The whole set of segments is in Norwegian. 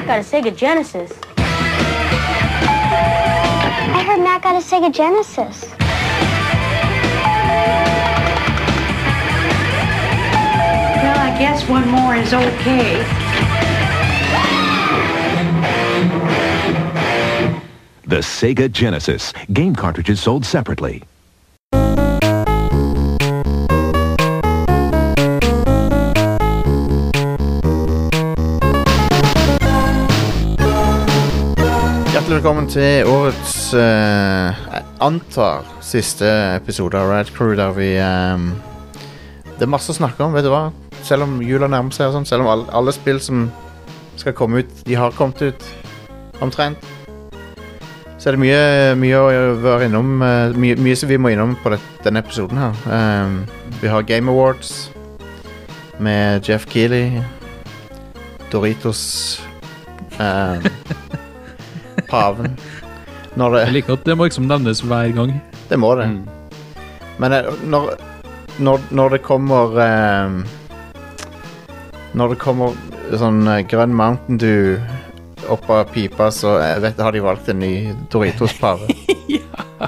Matt got a Sega Genesis. I heard Matt got a Sega Genesis. Well, I guess one more is okay. The Sega Genesis. Game cartridges sold separately. Hjertelig velkommen til årets, antar, siste episode av Rad Crew, der vi, det er masse å snakke om, vet du hva? Selv om jula nærmer seg og sånn, selv om alle spill som skal komme ut, de har kommet ut, omtrent. Så er det mye å være innom, mye som vi må innom på denne episoden her. Vi har Game Awards med Jeff Keighley, Doritos, Paven. Jeg liker at det må liksom nevnes hver gang. Det må det. Men når det kommer sånn grønn Mountain Dew opp av pipa, så har de valgt en ny Doritos-pave. Ja.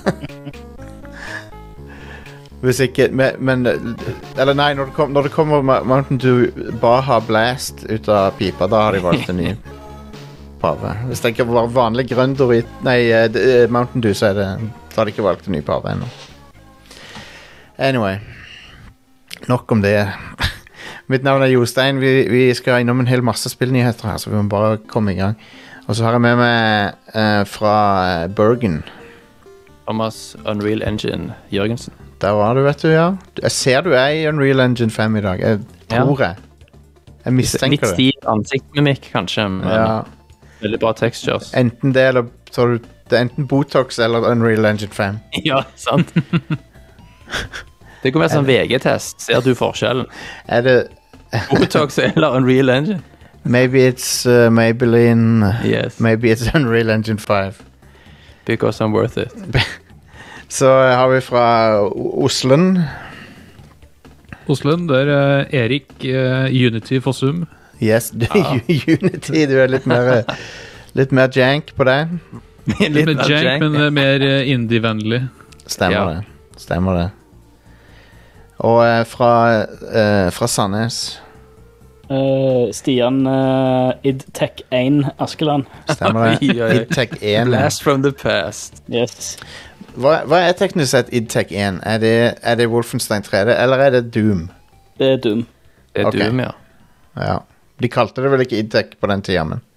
Hvis ikke, men eller nei, når det kommer Mountain Dew Baja Blast ut av pipa, da har de valgt en ny pave. Hvis det ikke var vanlig grønn Mountain Dew, så har de ikke valgt en ny pave ennå. Anyway, nok om det. Mitt navn er Jostein. Vi skal innom en hel masse spillnyheter her, så vi må bare komme i gang. Og så har jeg med meg fra Bergen Thomas Unreal Engine Jørgensen. Der var du, vet du, ja. Jeg ser du er i Unreal Engine 5 i dag. Jeg tror jeg. Jeg mistenker det. Litt stiv ansiktsmimikk, kanskje, men veldig bra textures. Enten det, eller så det er enten Botox eller Unreal Engine 5. Ja, sant. Det kan være sånn VG-test. Ser du forskjellen? Er det Botox eller Unreal Engine? Maybe it's Maybelline. Yes. Maybe it's Unreal Engine 5. Because I'm worth it. Så har vi fra Oslen. Oslen, der er Erik Unity Fossum. Yes, Unity. Du er litt mer jank på det. Litt mer jank, men mer indie-vennlig. Stemmer det. Og fra Sandnes. Stian idtech 1 Askeland. Stemmer det. idtech 1. Blast from the past. Yes. Hva er teknisk sett idtech 1? Er det Wolfenstein 3D, eller er det Doom? Det er Doom. Det er Doom, ja. De kalte det vel ikke idtech på den tida, men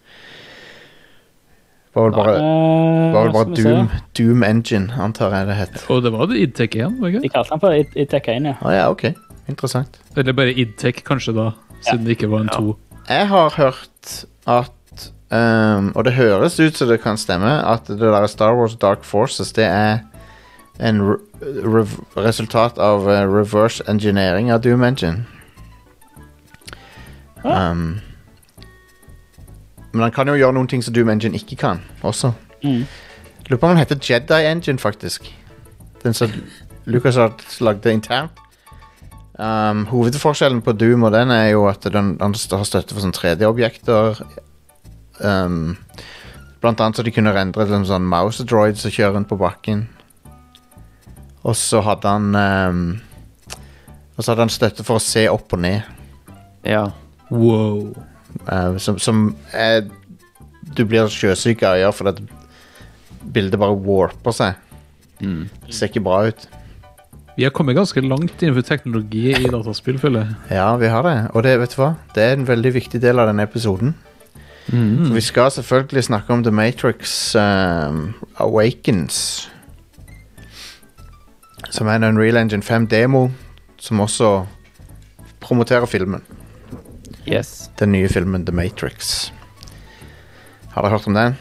var vel bare Doom Engine, antar jeg det het. Og det var det idtech 1, var det ikke? De kalte den for idtech 1, ja. Ja, ok. Interessant. Eller bare idtech, kanskje da, siden det ikke var en 2. Jeg har hørt at, og det høres ut som det kan stemme, at det der Star Wars Dark Forces, det er en resultat av reverse engineering av Doom Engine. Men han kan jo gjøre noen ting som Doom Engine ikke kan, også. Lurer på om han heter Jedi Engine, faktisk. Den som Lucas har lagd internt. Hovedforskjellen på Doom og den er jo at den har støtte for sånn 3D-objekter. Blant annet så de kunne rendre en sånn mouse droid som kjører rundt på bakken. Og så hadde han støtte for å se opp og ned. Ja. Wow. Du blir sjøsyk av å gjøre, for at bildet bare warper seg. Det ser ikke bra ut. Vi har kommet ganske langt innenfor teknologi i dataspill, føler jeg. Ja, vi har det. Og det, vet du hva? Det er en veldig viktig del av denne episoden. For vi skal selvfølgelig snakke om The Matrix Awakens, som er en Unreal Engine 5 demo, som også promoterer filmen. Yes. Den nye filmen The Matrix. Har dere hørt om den?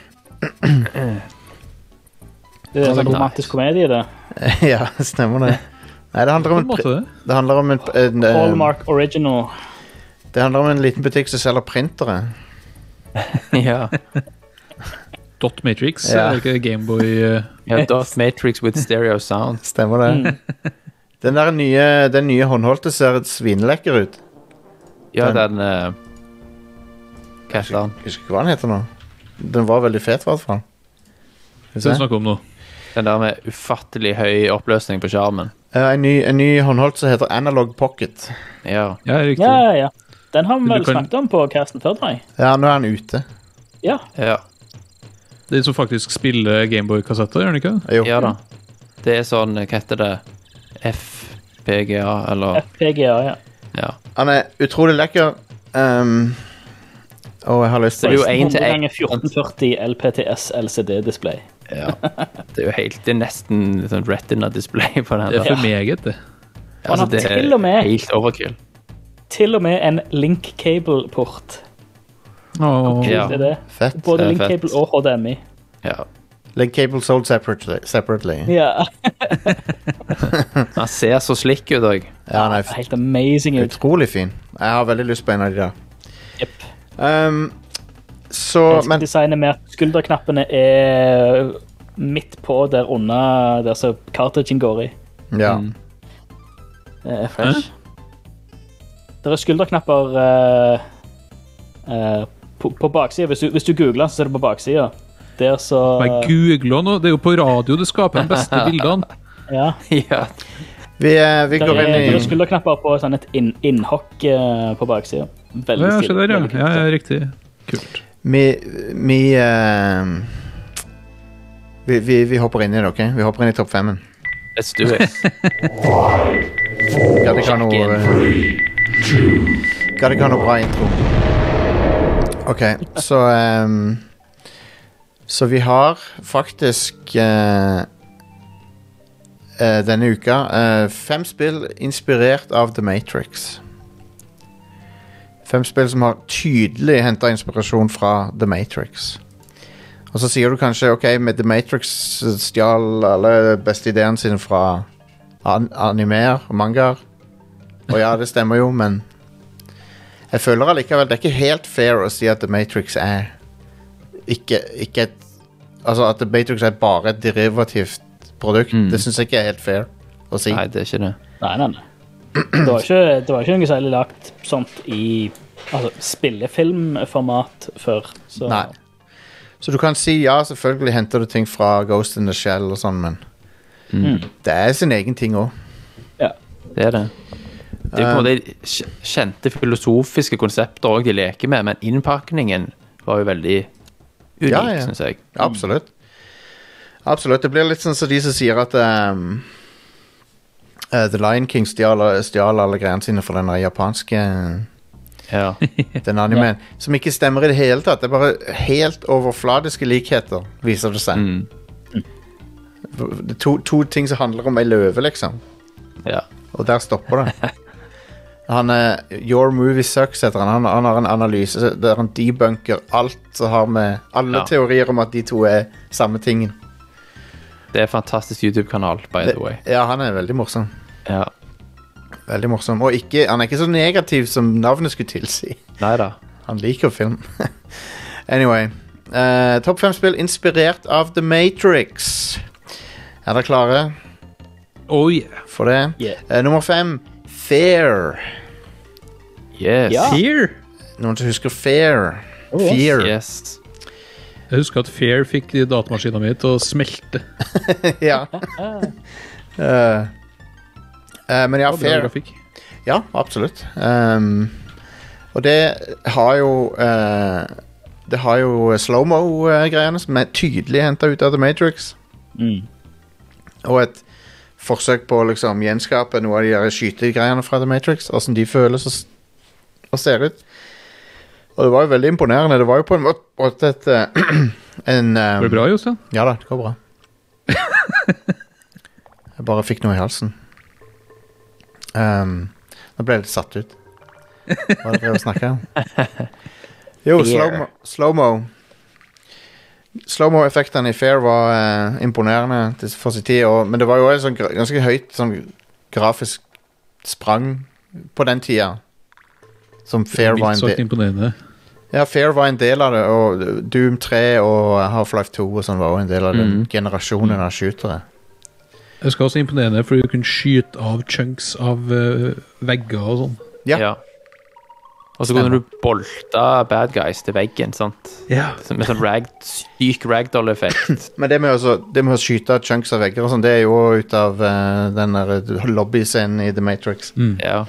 Det er en romantisk komedie, det. Ja, stemmer det. Nei, det handler om en Hallmark Original. Det handler om en liten butikk som selger printere. Ja. Dot Matrix, Ja. er det ikke Gameboy? Ja, Dot Matrix with stereo sound. Stemmer det. Den nye håndholdte ser svinlekker ut. Ja, Den- Hva heter den? Jeg husker ikke hva den heter nå. Den var veldig fet, i hvert fall. Så vi snakker om nå. Den der med ufattelig høy oppløsning på skjermen. En ny håndholdt som heter Analog Pocket. Ja. Ja, riktig. Ja. Den har vi Du vel kan- snakket om på casten før, tror jeg. Ja, nå er den ute. Ja. Ja. Det er som faktisk spiller Gameboy-kassetter, gjør den ikke? Jo. Ja da. Det er sånn, hva heter det? FPGA, eller FPGA, ja. Ja. Han er utrolig lekker. Og jeg har lyst Så til det er jo 1 til 1. ganger 1440 LPTS LCD-display. Ja. Det er jo det er nesten sånn retina-display på den. Det er der. for meget, det. Han har det til og med- helt overkill. Til og med en link cable-port. Åh. Ja. Det er det. Fett. Både Det er link fett. cable og HDMI. Ja. Link cable sold separately. Ja. Han ser så slikk ut òg. Ja, han er Helt amazing ut. utrolig fin. Jeg har veldig lyst på en av de der. Yep. Så, men Designet med at skulderknappene er midt på der under der så cartridgen går i. ja. Det er fresh. Det er skulderknapper på baksida. Hvis du googler, så er det på baksida. Der så Men googler nå, det er jo på radio det skaper de beste bildene. Ja. Ja. Vi Det går inn er i skulderknapper på sånn et innhokk på baksida. Veldig Ja, se stilig. der, ja. Veldig kult. Ja, riktig. Kult. vi hopper inn i det, ok? Vi hopper inn i topp 5-en. Let's do it. Gadd ikke ha noe bra intro. Ok, så vi har faktisk denne uka 5 spill inspirert av The Matrix. 5 spill som har tydelig hentet inspirasjon fra The Matrix. Og så sier du kanskje, ok, med The Matrix stjal alle beste ideene sine fra animer og mangaer. Og ja, det stemmer jo, men jeg føler allikevel, det er ikke helt fair å si at The Matrix er ikke et, altså at The Matrix er bare et derivativt produkt. Det synes jeg ikke er helt fair å si. Nei, det er ikke det. Nei. Det var ikke noe særlig lagt sånt i spillefilmformat før. Så. Nei. Så du kan si, ja, selvfølgelig henter du ting fra Ghost in the Shell og sånn, men det er sin egen ting også. Ja. Det er det. Det er jo på en måte kjente filosofiske konsepter også de leker med, men innpakningen var jo veldig unik, synes jeg. Absolutt. Absolutt. Det blir litt sånn som de som sier at The Lion King stjal alle greiene sine fra den japanske den animen, som ikke stemmer i det hele tatt. Det er bare helt overfladiske likheter, viser det seg. Det er to ting som handler om ei løve, liksom. Ja. Og der stopper det. Your Movie Sucks heter han. Han har en analyse der han debunker alt som har med alle teorier om at de to er samme tingen. Det er en fantastisk YouTube-kanal, by the way. Ja, han er veldig morsom. Ja. Veldig morsom. Og han er ikke så negativ som navnet skulle tilsi. Neida. Han liker film. Anyway. Topp 5 spill inspirert av The Matrix. Er dere klare Oh yeah. for det? Yeah. Nummer 5, Fair. Yes. Ja. Fear. Noen som husker Fair? Oh, yes. Fear. Yes. Jeg husker at Fair fikk datamaskinen min til å smelte. Ja. Men ja, Bra Fair. grafikk. Ja, absolutt. Og det har jo slow-mo-greiene som er tydelig hentet ut av The Matrix. Og et forsøk på å liksom gjenskape noe av de der skytegreiene fra The Matrix, hvordan de føles og ser ut. Og det var jo veldig imponerende. Det var jo på en måte Går det bra, Jostein? Ja da, det går bra. Jeg bare fikk noe i halsen. Nå ble jeg litt satt ut. Hva er det jeg snakker om? Jo, slow-mo. Slow-mo-effektene i Fair var imponerende for sin tid, men det var jo et sånn ganske høyt sånn grafisk sprang på den tida. Som Fair var en del. Imponerende. Ja, Fair var en del av det, og Doom 3 og Half-Life 2 og sånn var også en del av den generasjonen av skytere. Jeg skal også imponerende, fordi du kunne skyte av chunks av vegger og sånn. Ja. Og så kunne du bolte bad guys til veggen, sant? Ja. Med sånn syk ragdoll-effekt. Men det med å skyte chunks av vegger og sånn, det er jo ut av den der lobby-scenen i The Matrix. Ja.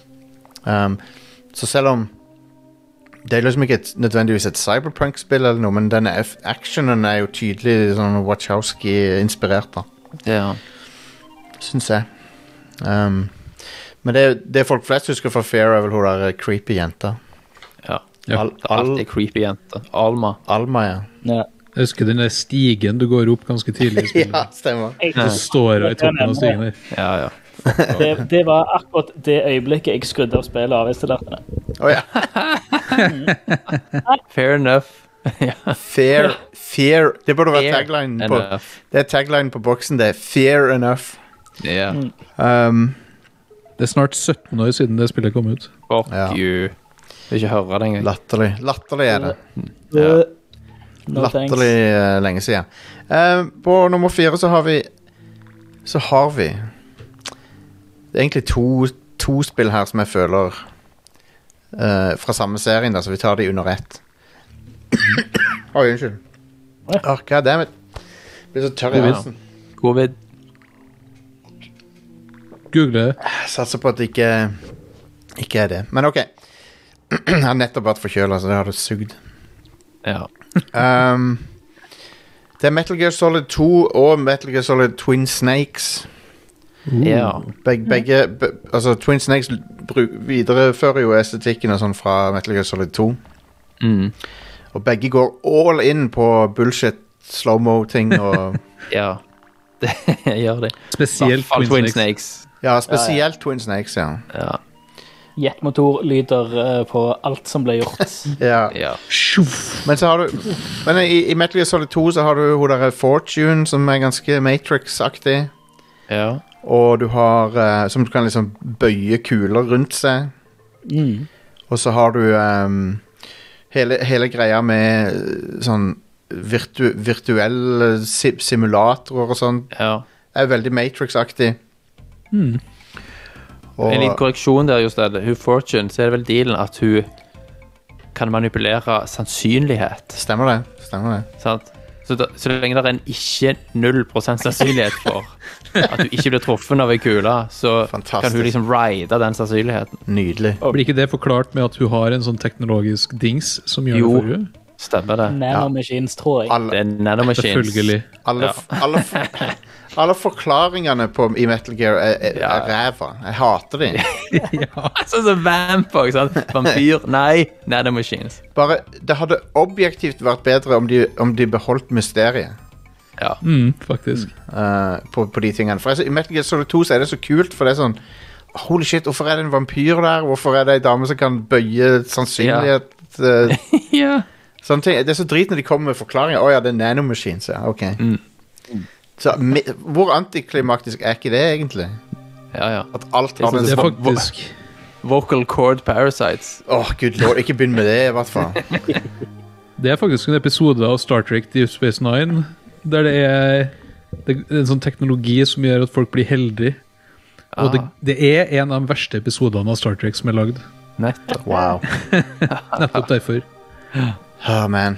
Så selv om det er liksom ikke nødvendigvis et cyberpunk-spill eller noe, men denne actionen er jo tydelig sånn Wachowski-inspirert da. Ja. Synes jeg. Men det folk flest husker fra Fear er vel hun der creepy jenta. Ja. Alltid creepy jente. Alma, ja. Ja. Jeg husker den der stigen du går opp ganske tidlig i spillet. Ja, stemmer. Så står jeg i toppen av stigen der. Ja. Det var akkurat det øyeblikket jeg skrudde av spillet og avinstallerte det. Åja. Fair enough. Fear. Det burde være Fair tagline på. enough. Det er tagline på boksen, det er Fear enough. Ja. Det er snart 17 år siden det spillet kom ut. Fuck Ja. you. Vil ikke høre det engang. Latterlig er det. Ja. No thanks. Latterlig lenge siden. På nummer 4 så har vi det er egentlig to spill her som jeg føler fra samme serien da, så vi tar de under ett. Oi, unnskyld. Goddammit. Blir så tørr i halsen. Covid. Google det. Jeg satser på at det ikke er det. Men ok. Jeg har nettopp vært forkjølet, så det har det sugd. Ja. Det er Metal Gear Solid 2 og Metal Gear Solid Twin Snakes. Ja. Altså Twin Snakes viderefører jo estetikken og sånn fra Metal Gear Solid 2. Og begge går all in på bullshit slow-mo-ting og Ja. Det gjør det. Spesielt Twin Snakes. ja, spesielt Twin Snakes, ja. Ja. Jetmotorlyder på alt som ble gjort. Ja. Men så har du i Metal Gear Solid 2 så har du hun der Fortune som er ganske Matrix-aktig. Ja. Og du har som du kan liksom bøye kuler rundt seg. Og så har du hele greia med sånn virtuelle simulatorer og sånn. Ja. Er veldig Matrix-aktig. Og En liten korreksjon der, just det. Hun Fortune, så er det vel dealen at hun kan manipulere sannsynlighet. Stemmer det. Sant? Så lenge det er en ikke 0% sannsynlighet for at du ikke blir truffet av en kule, så Fantastisk. kan hun liksom ride den sannsynligheten. Nydelig. Blir ikke det forklart med at hun har en sånn teknologisk dings som gjør Jo. det for henne? Stemmer det. Nanomachines, tror jeg. Det er nanomachines. Selvfølgelig. Alle forklaringene i Metal Gear er ræva. Jeg hater de. Sånn som Vamp også, sant? Vampyr, nei, nanomachines. Bare, det hadde objektivt vært bedre om de beholdt mysteriet Ja. Faktisk. på de tingene. For i Metal Gear Solid 2 så er det så kult, for det er sånn holy shit, hvorfor er det en vampyr der? Hvorfor er det en dame som kan bøye sannsynlighet? Ja. Sånne ting. Det er så drit når de kommer med forklaringer. Åja, det er nanomachines, ja, ok. Så hvor antiklimaktisk er ikke det egentlig? Ja. At alt har Det den er faktisk Vocal cord parasites. Gud lord, ikke begynn med det i hvert fall. Det er faktisk en episode av Star Trek Deep Space Nine der det er en sånn teknologi som gjør at folk blir heldige. Og det er en av de verste episodene av Star Trek som er lagd. Nettopp. Wow. Nettopp derfor. Oh man.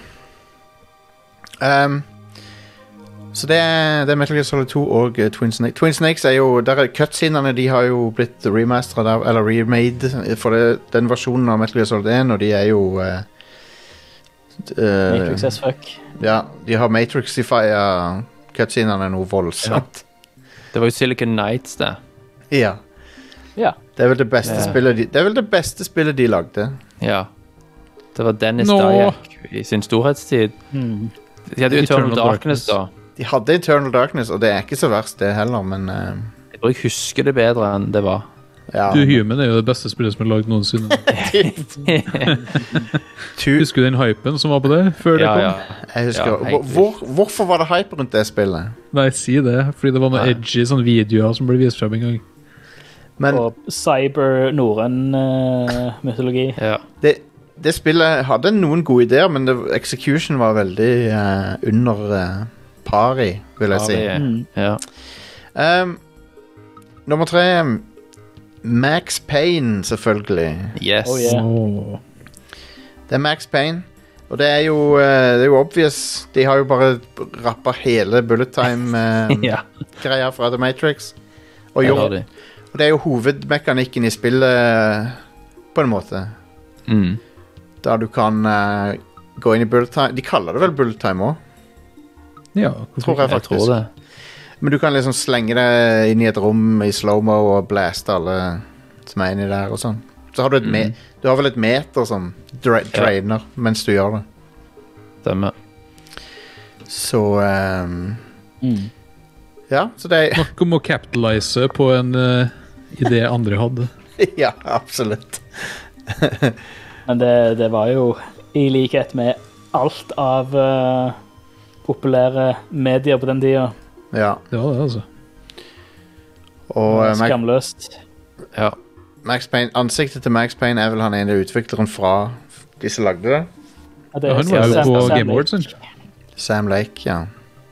Så det er Metal Gear Solid 2 og Twin Snakes. Twin Snakes er jo der cutscenene, de har jo blitt remasteret der, eller remade for den versjonen av Metal Gear Solid 1, og de er jo Matrix as fuck. ja, de har Matrixifia cutscenene noe voldsomt. Det var jo Silicon Knights, det. Ja. Ja. Det er vel det beste spillet de lagde. Ja. Det var Dennis Nå. Dyack i sin storhetstid. De hadde jo Eternal Darkness da. De hadde Eternal Darkness, og det er ikke så verst det heller, men Jeg tror jeg husker det bedre enn det var. ja. Du Human er jo det beste spillet som er lagd noensinne. Husker du den hypen som var på det før det kom? Jeg husker. Ja, Hvorfor var det hype rundt det spillet? Nei, si det. Fordi det var noen edgy sånne videoer som ble vist frem en gang. Men Og cyber-norrøn mytologi. Ja. det spillet hadde noen gode ideer, men execution var veldig under pari, vil jeg si. Ja. Nummer 3 Max Payne, selvfølgelig. Yes. Oh, yeah. Det er Max Payne. Og det er jo obvious. De har jo bare rappet hele bullet time-greia fra The Matrix. Og, Det har de. og det er jo hovedmekanikken i spillet, på en måte. Da du kan gå inn i bullet time. De kaller det vel bullet time også? Ja, Tror jeg Jeg faktisk. tror det. Men du kan liksom slenge deg inn i et rom i slow-mo og blaste alle som er inni der og sånn. Så har du du har vel et meter som drainer mens du gjør det. Stemmer. Så ja, så det er Nok om å capitalize på en idé andre hadde. Ja, absolutt. Men det var jo i likhet med alt av populære medier på den tida. Ja. Det var det, altså. Og Skamløst. Ja. Max Payne, ansiktet til Max Payne er vel han ene utvikleren fra de som lagde det. Ja, det Ja, han var jo på Game Awards. Sant? Sam Lake, ja.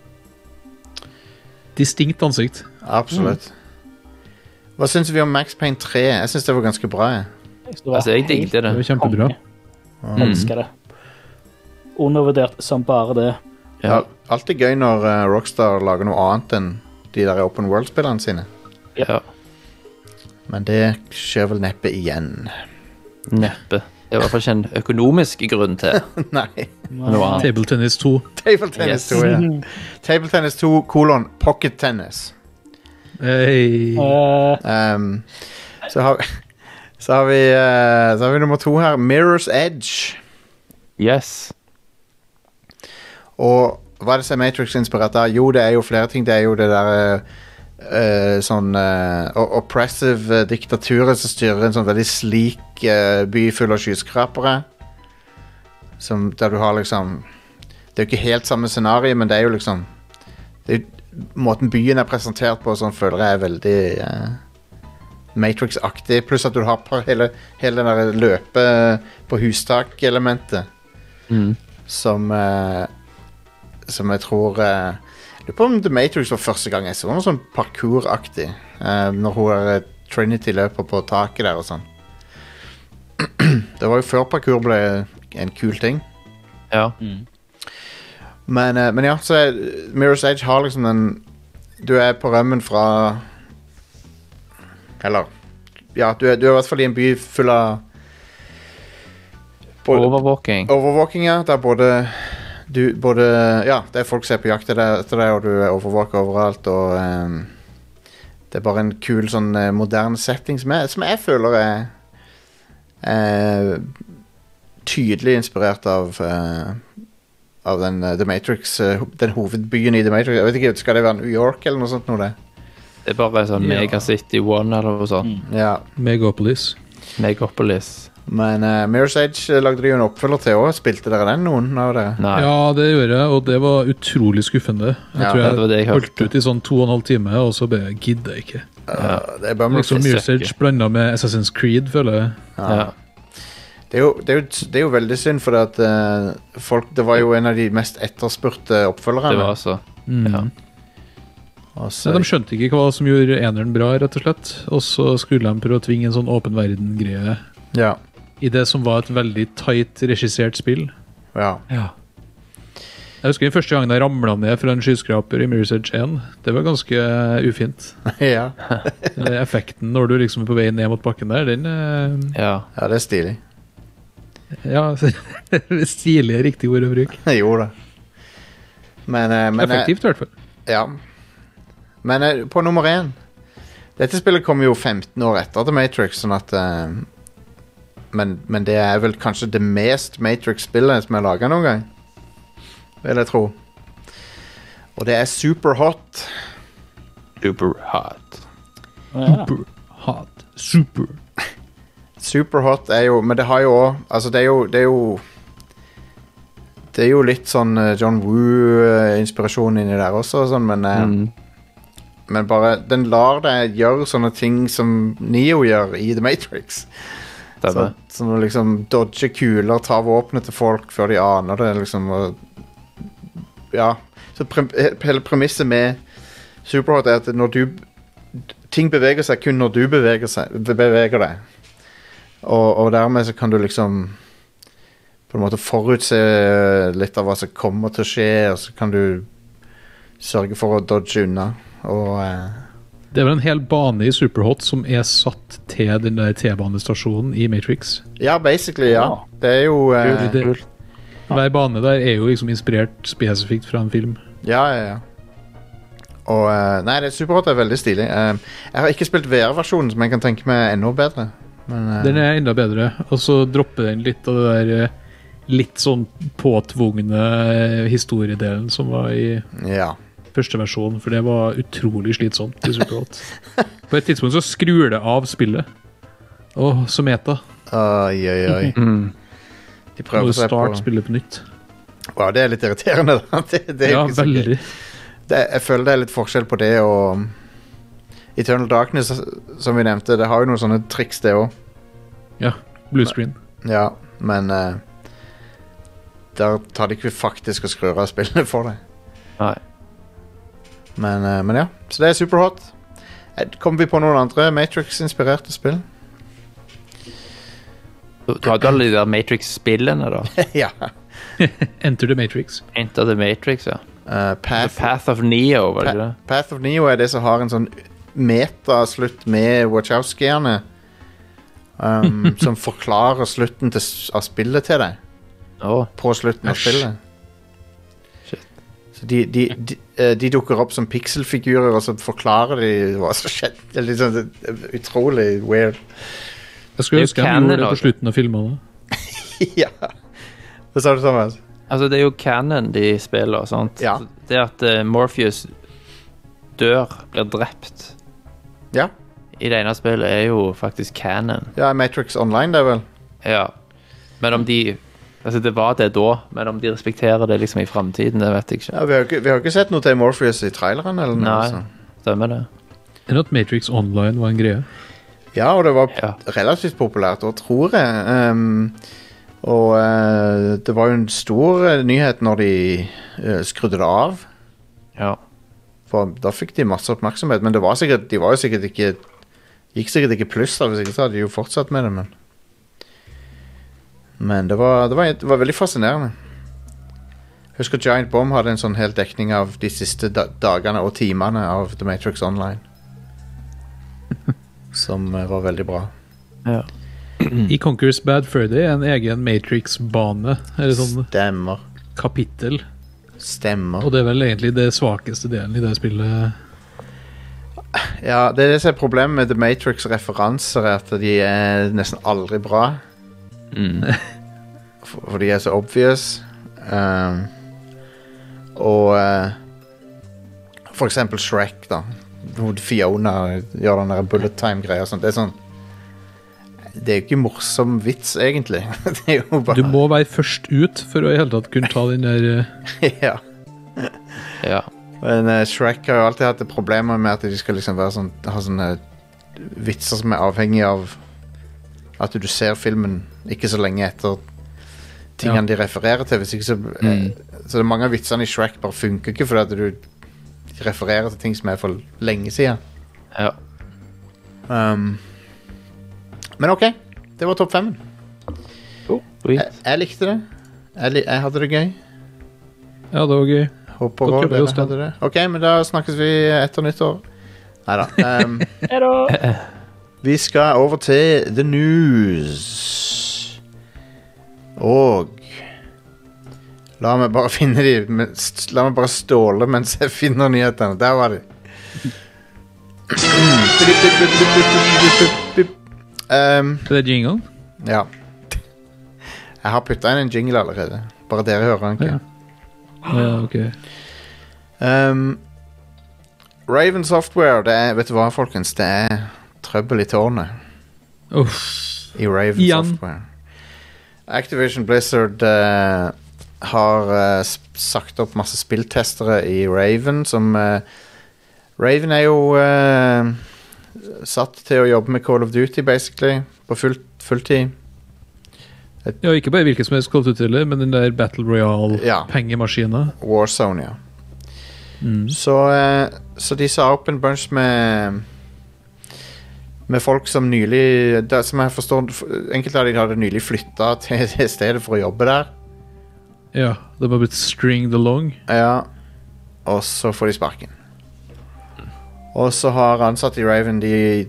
Distinkt ansikt. Absolutt. Hva synes vi om Max Payne 3? Jeg synes det var ganske bra, jeg. Altså, jeg digget det. Det var kjempebra. Elsker det. Undervurdert som bare det. Ja. Alltid gøy når Rockstar lager noe annet enn de der open world-spillene sine. Ja. Men det skjer vel neppe igjen. Neppe. Det er i hvert fall ikke en økonomisk grunn til Nei. noe annet. Table Tennis 2. Table Tennis 2, ja. Table Tennis 2, Pocket Tennis. Hey. Så har vi nummer 2 her, Mirror's Edge. Yes. Og hva er det som er Matrix inspirert av? Jo, det er jo flere ting. Det er jo det der sånn oppressive diktaturet som styrer en sånn veldig slik by full av skyskrapere. Der du har liksom det er jo ikke helt samme scenario, men det er jo liksom måten byen er presentert på sånn føler jeg er veldig Matrix-aktig, pluss at du har hele den der løpe på hustak-elementet som jeg tror lurer på om The Matrix var første gang jeg så noe sånn parkour-aktig når hun er Trinity løper på taket der og sånn. Det var jo før parkour ble en kul ting. Ja. Men ja, så Mirror's Edge har liksom den du er på rømmen fra eller ja, du er i hvert fall i en by full av overvåking, ja. Der både ja, det er folk som er på jakt etter deg, og du er overvåket overalt, og det er bare en kul sånn moderne setting som jeg føler er tydelig inspirert av den The Matrix, den hovedbyen i The Matrix. Jeg vet ikke, skal det være New York eller noe sånt nå det? Det er bare sånn Megacity One eller noe sånt. Ja. Megapolis. Men Mirror's Edge lagde de jo en oppfølger til også. Spilte dere den, noen av dere? Nei. Ja, det gjorde jeg, og det var utrolig skuffende. Jeg Ja, tror det var det jeg jeg holdt ut i sånn 2,5 timer, og så bare gidder jeg ikke. Det er bummer. Liksom det Mirror's søkker. Edge blandet med Assassin's Creed, føler jeg. Ja. Det er jo veldig synd, for at det var jo en av de mest etterspurte oppfølgerne. Det var så. Ja. Altså, Nei, de skjønte ikke hva som gjorde eneren bra, rett og slett. Og så skulle de prøve å tvinge en sånn åpen verden-greie ja. i det som var et veldig tight regissert spill. Ja. Jeg husker den første gangen jeg ramlet ned fra en skyskraper i Mirror's Edge 1. Det var ganske ufint. Ja. Effekten når du liksom er på vei ned mot bakken der, den Ja. Ja, det er stilig. ja, stilig er riktig ord å bruke. Jo da. Men Effektivt i hvert fall. ja. Men på nummer 1 dette spillet kom jo 15 år etter The Matrix, sånn at men det er vel kanskje det mest Matrix-spillet som er laget noen gang, vil jeg tro. Og det er Super Hot. Super hot. Ja. Super hot. Super. Super Hot er jo, men det har jo også, altså det er jo litt sånn John Woo-inspirasjon inni der også, sånn, men bare, den lar deg gjøre sånne ting som Neo gjør i The Matrix. Sånn å liksom dodge kuler, ta våpenet til folk før de aner det, liksom, og ja, så hele premisset med Superhot er at når du ting beveger seg kun når du beveger deg. Og dermed så kan du liksom på en måte forutse litt av hva som kommer til å skje, og så kan du sørge for å dodge unna. Og det er vel en hel bane i Superhot som er satt til den der T-banestasjonen i Matrix. ja, basically, ja. Det er jo Hver bane der er jo liksom inspirert spesifikt fra en film. ja. Og nei, det Superhot er veldig stilig. Jeg har ikke spilt VR-versjonen, som jeg kan tenke meg enda bedre. Men, Den er enda bedre, og så dropper den litt av det der litt sånn påtvungne historiedelen som var i ja. første versjon, for det var utrolig slitsomt i Superhot. På et tidspunkt så skrur det av spillet. Åh, så meta. Oi. De Må prøver du seg starte på... spillet på nytt. Wow, det er litt irriterende da. Det er Ja, ikke så gøy. veldig. Jeg føler det er litt forskjell på det og Eternal Darkness, som vi nevnte. Det har jo noen sånne triks det også. Ja, bluescreen. Ja, men der tar de ikke faktisk og skrur av spillene for deg. Nei. Men ja, så det er Superhot. Kommer vi på noen andre Matrix-inspirerte spill? Du hadde alle de der Matrix-spillene da. Ja. Enter the Matrix. Enter the Matrix, ja. The Path Path of Neo, var det ikke det? Path of Neo er det som har en sånn meta-slutt med Wachowskiene, som forklarer slutten av spillet til deg. På slutten av spillet. Shit. Så de dukker opp som pixelfigurer, og så forklarer de hva som skjedde. Det er litt sånn utrolig weird. Jeg skulle Det er jo ønske de canon, gjorde det på altså. slutten av filmene. Ja. Hva sa du, Thomas? Altså, det er jo canon de spiller, sant? Ja. Det at Morpheus dør, blir drept Ja. i det ene spillet er jo faktisk canon. Ja, Matrix Online, det er vel? Ja. Men om de... Altså, det var det da, men om de respekterer det liksom i fremtiden, det vet jeg ikke. Ja, vi har ikke sett noe til Morpheus i traileren, eller noe? Nei, Altså. stemmer det. Enn at Matrix Online var en greie. Ja, og det var Ja. relativt populært, og tror jeg. Det var jo en stor nyhet når de skrudde det av. Ja. For da fikk de masse oppmerksomhet, men det var sikkert, de var jo sikkert ikke... Gikk sikkert ikke pluss da, hvis ikke så hadde de jo fortsatt med det, men det var veldig fascinerende. Jeg husker Giant Bomb hadde en sånn hel dekning av de siste dagene og timene av The Matrix Online. Som var veldig bra. Ja. I Conquer's Bad Fur Day er en egen Matrix-bane, eller sånn Stemmer. kapittel. Stemmer. Og det er vel egentlig det svakeste delen i det spillet. Ja, det er det som er problemet med The Matrix-referanser, er at de er nesten aldri bra. For de er så obvious. For eksempel Shrek, da. Hvor Fiona gjør den der bullet time-greia. Det er sånn... Det er jo ikke morsom vits, egentlig. Det er jo bare... Du må være først ut for å i hele tatt kunne ta den der... Ja. Ja. Men Shrek har jo alltid hatt problemer med at de skal liksom være sånn, ha sånne vitser som er avhengig av at du ser filmen ikke så lenge etter tingene de refererer til. Hvis ikke så det er mange av vitsene i Shrek bare funker ikke fordi at du refererer til ting som er for lenge siden. Ja. Men ok, det var topp 5. Jeg likte det. Jeg hadde det gøy. Ja, det var gøy. Håper Godt også jobba, dere Jostein. hadde det. Ok, men da snakkes vi etter nyttår. Neida. Vi skal over til The News. Og la meg bare finne de la meg bare ståle mens jeg finner nyhetene. Der var de. Er det jingle? Ja. Jeg har puttet inn en jingle allerede. Bare dere hører den ikke. Ja, ok. Raven Software, det er, vet du hva folkens, det er trøbbel i tårnet Uff. i Raven Igjen. Software. Activision Blizzard har sagt opp masse spilltestere i Raven, som Raven er jo satt til å jobbe med Call of Duty, basically, på fulltid. Ja, ikke bare hvilken som helst Call of Duty, men den der Battle Ja. Royale-pengemaskinen. Warzone, ja. Så de sa opp en bunch med med folk som nylig som jeg forstår, enkelte av de hadde nylig flyttet til det stedet for å jobbe der. Ja, de har blitt stringed along. Ja, og så får de sparken. Og så har ansatte i Raven,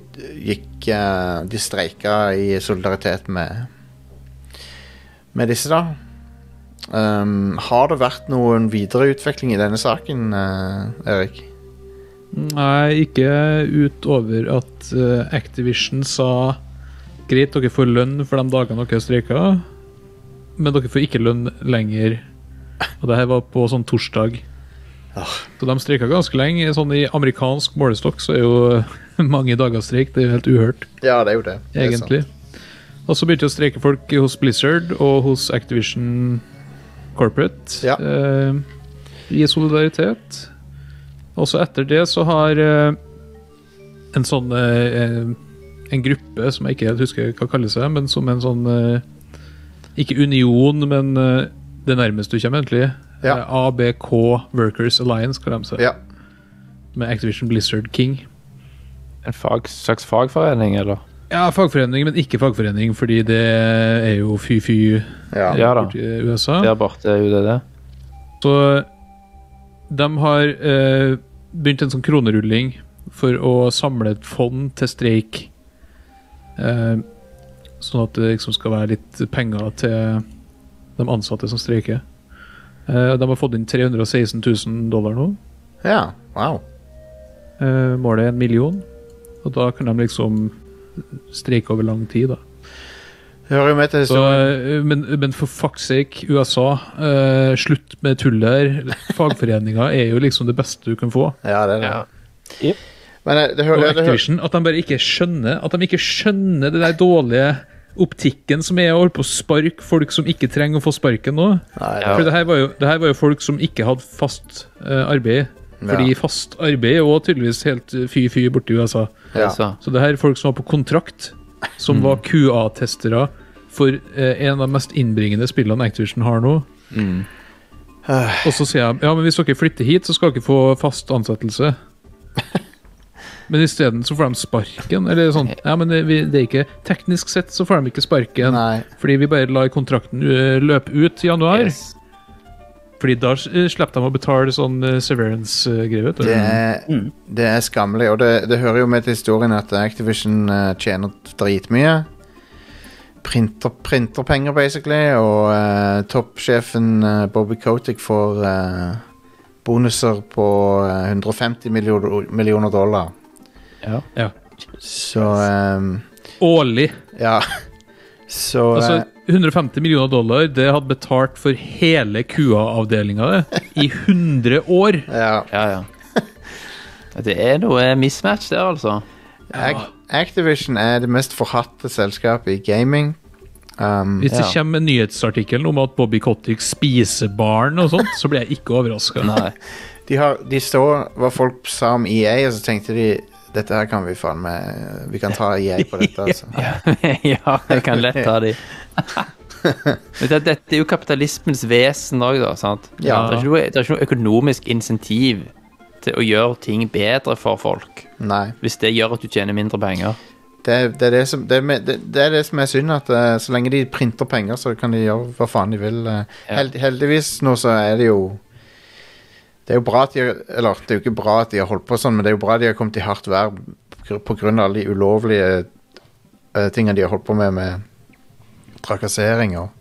de streiket i solidaritet med disse da. Har det vært noen videre utvikling i denne saken, Erik? Nei, ikke utover at Activision sa greit, dere får lønn for de dagene dere streiket, men dere får ikke lønn lenger. Og det her var på sånn torsdag. Så de streiket ganske lenge. Sånn i amerikansk målestokk så er jo mange dager streik. Det er jo helt uhørt. Ja, det er jo det. Egentlig. Og så begynte å streike folk hos Blizzard og hos Activision Corporate. Ja. I solidaritet. Og så etter det så har en sånn en gruppe som jeg ikke helt husker hva kaller seg, men som en sånn ikke union, men det nærmeste du kommer egentlig. Ja. ABK Workers Alliance, kaller de seg. Ja. Med Activision Blizzard King. En slags fagforening, eller? Ja, fagforening, men ikke fagforening, fordi det er jo fy-fy Ja. Ja da. i USA. Der borte er jo det. Så de har begynt en sånn kronerulling for å samle et fond til streik. Sånn at det liksom skal være litt penger til de ansatte som streiker. De har fått inn $316 000 nå. Ja, wow. Målet er 1 million. Og da kan de liksom streike over lang tid, da. Det hører jo med til Så, historien. men for fuck's sake, USA, slutt med tull der. Fagforeninger er jo liksom det beste du kan få. Ja, det er det. Ja. Men det Og hører... Activision, at de bare ikke skjønner det der dårlige optikken som er å holde på å sparke folk som ikke trenger å få sparken nå. Nei, For det her var jo folk som ikke hadde fast arbeid. Fordi fast arbeid er også tydeligvis helt fy borte i USA. Ja. Så det her er folk som var på kontrakt, som var QA-testere for en av de mest innbringende spillene Activision har nå. Og så sier jeg, ja, men hvis dere flytter hit, så skal dere få fast ansettelse. Men i stedet så får de sparken, eller sånn. Ja, men det er ikke, teknisk sett så får de ikke sparken, Nei. fordi vi bare lar kontrakten løpe ut i januar. Yes. Fordi da slipper de å betale sånn severance-greier, vet du. Det er skammelig, og det hører jo med til historien at Activision tjener dritmye. Printer penger, basically, og toppsjefen Bobby Kotick får bonuser på $150 millioner. Ja. Så Årlig. ja. Så Altså, $150 millioner, det hadde betalt for hele QA-avdelingen i 100 år. ja. Ja. Det er noe mismatch der, altså. Activision er det mest forhatte selskapet i gaming. Hvis det kommer en nyhetsartikkel om at Bobby Kotick spiser barn og sånt, så blir jeg ikke overrasket. Nei. De så hva folk sa om EA, og så tenkte de dette her kan vi faen med. Vi kan ta EA på dette, altså. Ja, jeg kan lett ta de. Dette er jo kapitalismens vesen også, da, sant? Ja. Det er ikke noe økonomisk insentiv til å gjøre ting bedre for folk, Nei. hvis det gjør at du tjener mindre penger. Det er det som er synd, at så lenge de printer penger, så kan de gjøre hva faen de vil. Heldigvis nå så er det jo det er jo bra at eller det er jo ikke bra at de har holdt på sånn, men det er jo bra at de har kommet i hardt vær på grunn av alle de ulovlige tingene de har holdt på med trakassering og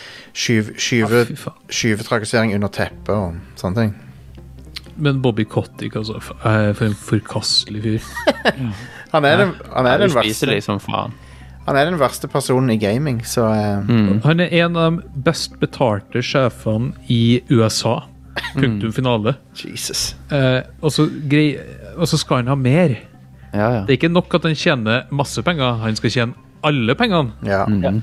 skyve trakassering under teppet og sånne ting. Men Bobby Kotick, altså, for en forkastelig fyr. Han er den spiser verste. de som faen. Han er den verste personen i gaming, så Han er en av de best betalte sjefene i USA. Punktum finale. Jesus. Og så skal han ha mer. Ja. Det er ikke nok at han tjener masse penger, han skal tjene alle pengene. Ja.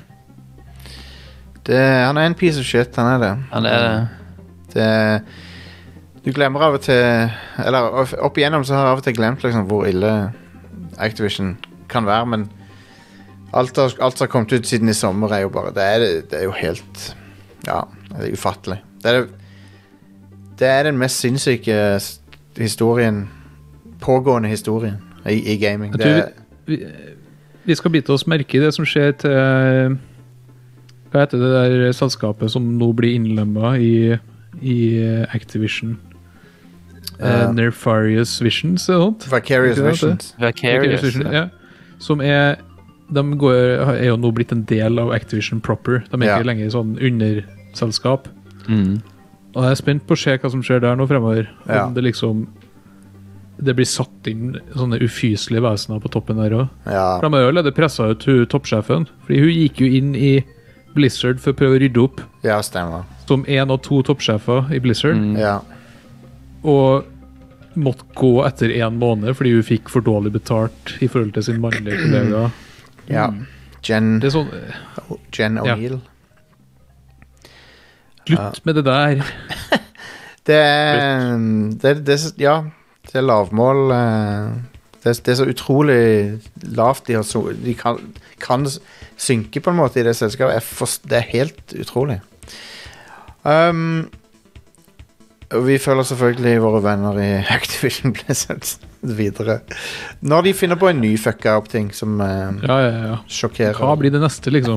Han er en piece of shit, han er det. Han er det. Du glemmer av og til, eller opp igjennom så har jeg av og til glemt liksom, hvor ille Activision kan være, men alt som har kommet ut siden i sommer er jo bare, det er jo helt, ja, det er ufattelig. Det er den mest sinnssyke historien, pågående historien i gaming. vi skal bite oss merke i det som skjer til hva heter det der selskapet som nå blir innlemmet i Activision? Nefarious Visions, er det sånt? Vicarious Visions. Vicarious, Vision, ja. Som er er jo nå blitt en del av Activision proper. De er ikke lenger sånn underselskap. Og jeg er spent på å se hva som skjer der nå fremover. Om det liksom det blir satt inn sånne ufyselige vesener på toppen der også. For de har jo allerede presset ut toppsjefen. Fordi hun gikk jo inn i Blizzard for å prøve å rydde opp. Ja, stemmer. Som en av 2 toppsjefer i Blizzard. Ja. Og måtte gå etter 1 måned fordi hun fikk for dårlig betalt i forhold til sin mannlige kollega. Ja. Jen Ja. O'Neill. Slutt med det der. Det er lavmål. Det er så utrolig lavt de kan synke på en måte i det selskapet. Det er helt utrolig. Og vi følger selvfølgelig våre venner i Activision Blizzard videre. Når de finner på en ny fucka opp ting som sjokkerer. Hva blir det neste, liksom?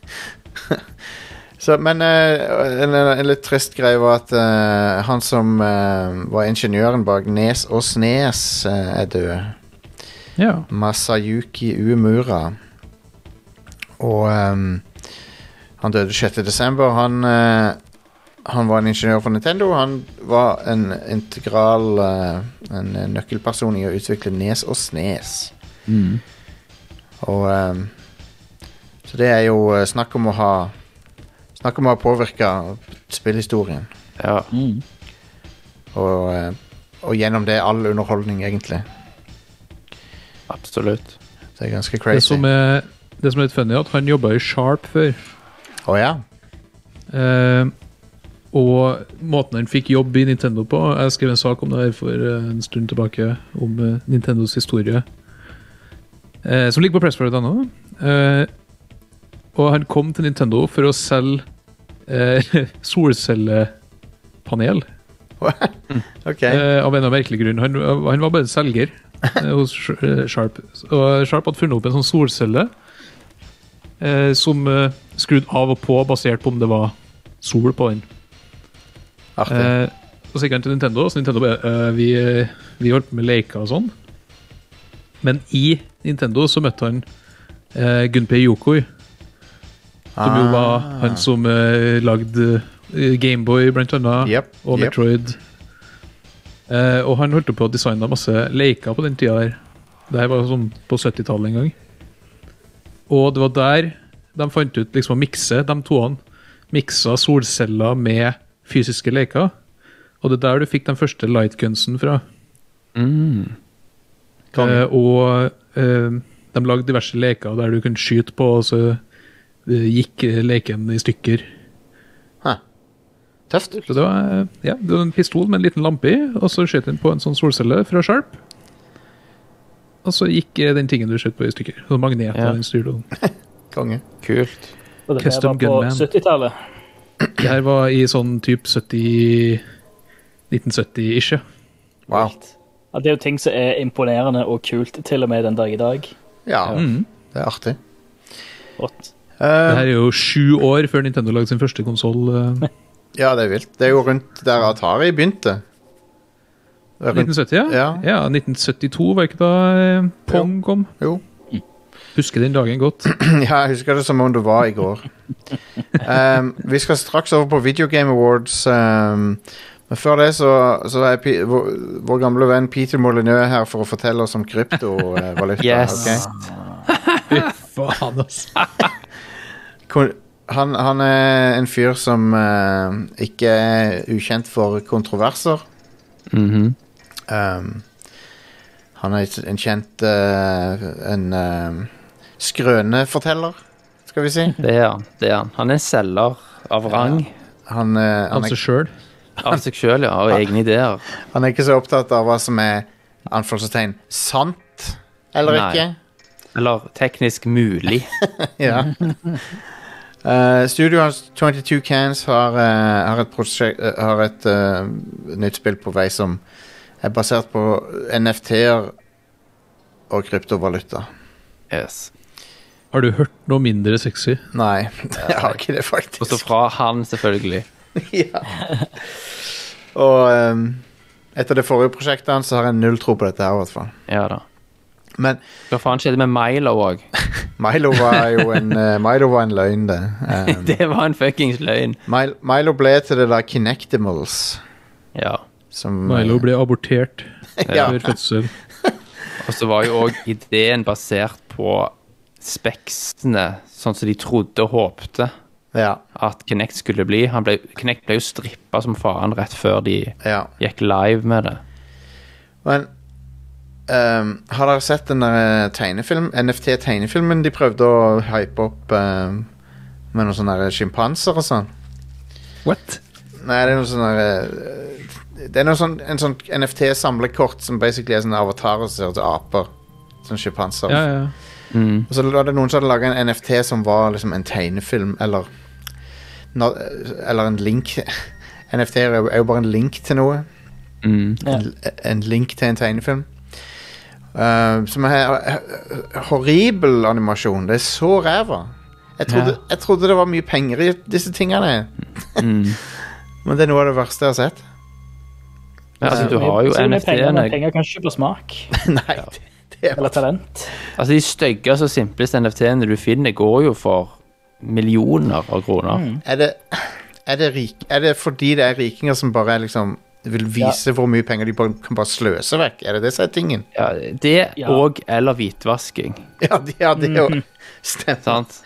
Så, men en litt trist greie var at han som var ingeniøren bak Nes og Snes er død. Ja. Masayuki Uemura. Og han døde 6. desember. Han var en ingeniør for Nintendo. Han var en integral en nøkkelperson i å utvikle Nes og Snes. Og så det er jo snakk om å ha påvirket spillhistorien. Ja. Og gjennom det all underholdning, egentlig. Absolutt. Det er ganske crazy. Det som er litt funny, er at han jobbet i Sharp før. Ja. Og måten han fikk jobb i Nintendo på, jeg skrev en sak om det her for en stund tilbake, om Nintendos historie, som ligger på Pressfire.no. Og han kom til Nintendo for å selge solcellepanel. Ok. Av en merkelig grunn. Han var bare en selger hos Sharp. Og Sharp hadde funnet opp en sånn solcelle som skrudde av og på basert på om det var sol på den. Artig. Og så gikk han til Nintendo, så Nintendo bare vi holdt på med leker og sånn. Men i Nintendo så møtte han Gunpei Yokoi, som jo var han som lagde Gameboy blant annet, og Metroid. Og han holdt på å designe masse leker på den tida der. Det her var sånn på 70-tallet en gang. Og det var der de fant ut liksom å mikse de toene. Miksa solceller med fysiske leker. Og det er der du fikk den første lightgunsen fra. Og de lagde diverse leker der du kunne skyte på, og så gikk leken i stykker. Tøft. Så det var en pistol med en liten lampe i, og så skjøt den på en sånn solcelle fra Sharp. Og så gikk den tingen du skjøt på i stykker. Så magnet av den styrdoen. Konge. Kult. Og det her var på 70-tallet. Det her var i sånn typ 1970-ish. Wow. Ja, det er jo ting som er imponerende og kult til og med den dag i dag. Ja, det er artig. Rått. Det her er jo 7 år før Nintendo lagde sin første konsol. Ja, det er vilt. Det er jo rundt der Atari begynte. 1970, ja? Ja, 1972 var ikke da Pong kom. Jo. Husker den dagen godt. Ja, jeg husker det som om det var i går. Vi skal straks over på Video Game Awards. Men før det så er vår gamle venn Peter Molyneux her for å fortelle oss om kryptovaluta. Yes. Okay? Faen, altså. Han er en fyr som ikke er ukjent for kontroverser. Han er en kjent skrøneforteller, skal vi si. Det er han. Han er en selger av rang. Han Av seg selv. Av seg selv, ja, og egne ideer. Han er ikke så opptatt av hva som er anførselstegn sant, eller Nei. ikke. Eller teknisk mulig. Ja. Studio 22 Cans har et nytt spill på vei som er basert på NFT-er og kryptovaluta. Yes. Har du hørt noe mindre sexy? Nei, jeg har ikke det faktisk. Og så fra han, selvfølgelig. Ja. Og etter det forrige prosjektet hans så har jeg null tro på dette her i hvert fall. Ja da. Men Hva faen skjedde med Milo også? Milo var jo en løgn det. Det var en fuckings løgn. Milo ble til det der Kinectimals. Ja. Som, Milo ble abortert Ja. før fødsel. Og så var jo også ideen basert på speksene, sånn som de trodde og håpte Ja, at Kinect skulle bli. Kinect ble jo strippet som faen rett før de ja. gikk live med det. Men har dere sett den der NFT-tegnefilmen de prøvde å hype opp med noen sånne der sjimpanser og sånn? What? Nei, det er noe sånn der det er noe sånn, en sånn NFT-samlekort som basically er sånne avatarer som ser ut som aper. Sånn sjimpanser. Ja, ja. Og så var det noen som hadde laget en NFT som var liksom en tegnefilm, eller en link. NFT er jo bare en link til noe. En link til en tegnefilm. Som er horribel animasjon. Det er så ræva. Jeg trodde det var mye penger i disse tingene. Men det er noe av det verste jeg har sett. Ja, altså, du har jo NFT-ene. Penger kan ikke kjøpe smak. Nei, det er Eller talent. Altså, de styggeste og simpleste NFT-ene du finner, går jo for millioner av kroner. Er det fordi det er rikinger som bare liksom vil vise hvor mye penger de kan bare sløse vekk? Er det som er tingen? Ja, det og eller hvitvasking. Ja, det er jo stemmer. Sant?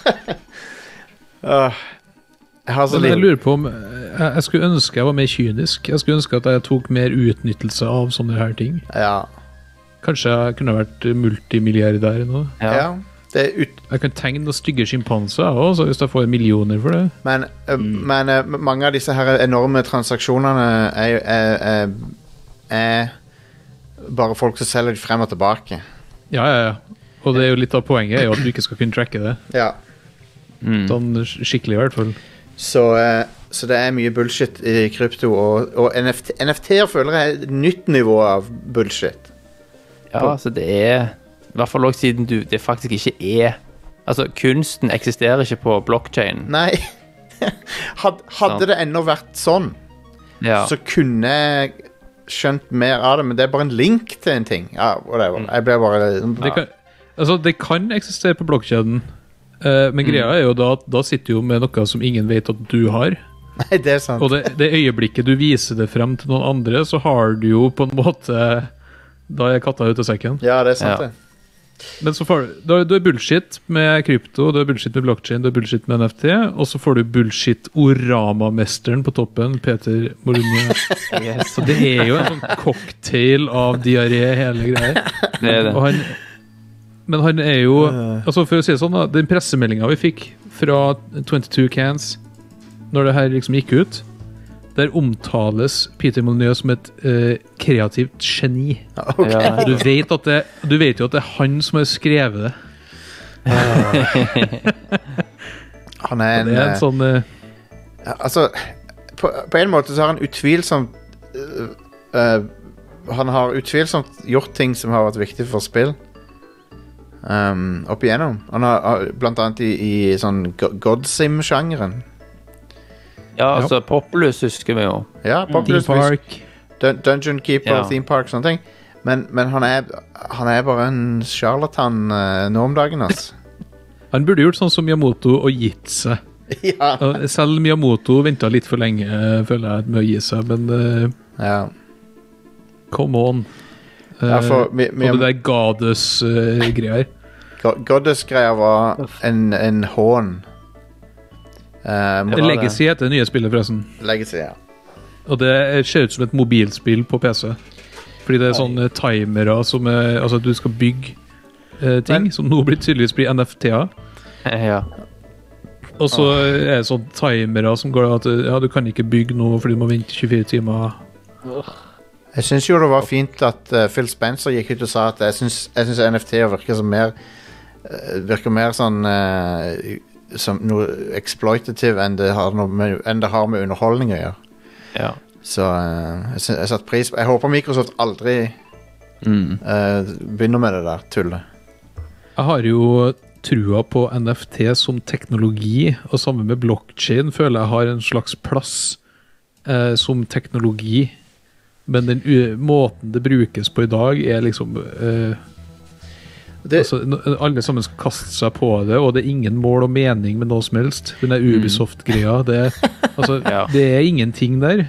Jeg har så Men jeg litt lurer på om jeg skulle ønske jeg var mer kynisk. Jeg skulle ønske at jeg tok mer utnyttelse av sånne her ting. Ja. Kanskje jeg kunne vært multimilliardær nå. Ja. Det er Jeg kan tegne noen stygge sjimpanser også, hvis jeg får millioner for det. Men mange av disse her enorme transaksjonene er bare folk som selger de frem og tilbake. Ja. Og det er jo litt av poenget er jo at du ikke skal kunne tracke det. Ja. Sånn skikkelig i hvert fall. Så det er mye bullshit i krypto, og NFT-er føler jeg er et nytt nivå av bullshit. Ja, altså det er i hvert fall også siden det faktisk ikke er. Altså, kunsten eksisterer ikke på blockchain. Nei. Hadde det ennå vært sånn, så kunne jeg skjønt mer av det, men det er bare en link til en ting. Ja, whatever. Jeg ble bare det kan eksistere på blokkjeden, men greia er jo da at da sitter du med noe som ingen vet at du har. Nei, det er sant. Og det øyeblikket du viser det frem til noen andre, så har du jo på en måte da er katta ute av sekken. Ja, det er sant det. Men så får du er bullshit med krypto, du er bullshit med blockchain, du er bullshit med NFT, og så får du bullshit Orama-mesteren på toppen, Peter Molyneux. Yes. Så det er jo en sånn cocktail av diaré hele greier. Det er det. Men han er jo, altså for å si det sånn da, den pressemeldingen vi fikk fra 22 Cans, når det her liksom gikk ut, der omtales Peter Molyneux som et kreativt geni. Okay. Ja. Du vet jo at det er han som har skrevet det. Han er Det er en sånn altså, på en måte så har han utvilsomt han har utvilsomt gjort ting som har vært viktig for spill. Opp igjennom. Han har blant annet i sånn Godsim-sjangeren. Ja, altså Populous husker vi jo. Ja, Populous, Theme Park. Dungeon Keeper, Theme Park, sånne ting. Men han er bare en charlatan nå om dagen, altså. Han burde gjort sånn som Miyamoto og gitt seg. Ja. Selv Miyamoto ventet litt for lenge, føler jeg, med å gi seg, men Ja. come on. Ja, for og det der Goddess-greier. Goddess-greier var en hån. Legacy heter det nye spillet, forresten. Legacy, ja. Og det ser ut som et mobilspill på PC. Fordi det er sånne timere som er, altså du skal bygge ting, som nå tydeligvis blir NFT-er. Ja. Og så er det sånne timere som går at du kan ikke bygge noe fordi du må vente 24 timer. Jeg synes jo det var fint at Phil Spencer gikk ut og sa at jeg synes NFT-er virker mer sånn som noe exploitative enn det har med underholdning å gjøre. Ja. Så jeg satt pris på. Jeg håper Microsoft aldri begynner med det der tullet. Jeg har jo trua på NFT som teknologi, og sammen med blockchain føler jeg har en slags plass som teknologi. Men den måten det brukes på i dag er liksom altså, alle sammen skal kaste seg på det, og det er ingen mål og mening med noe som helst. Den der Ubisoft-greia, altså, det er ingenting der.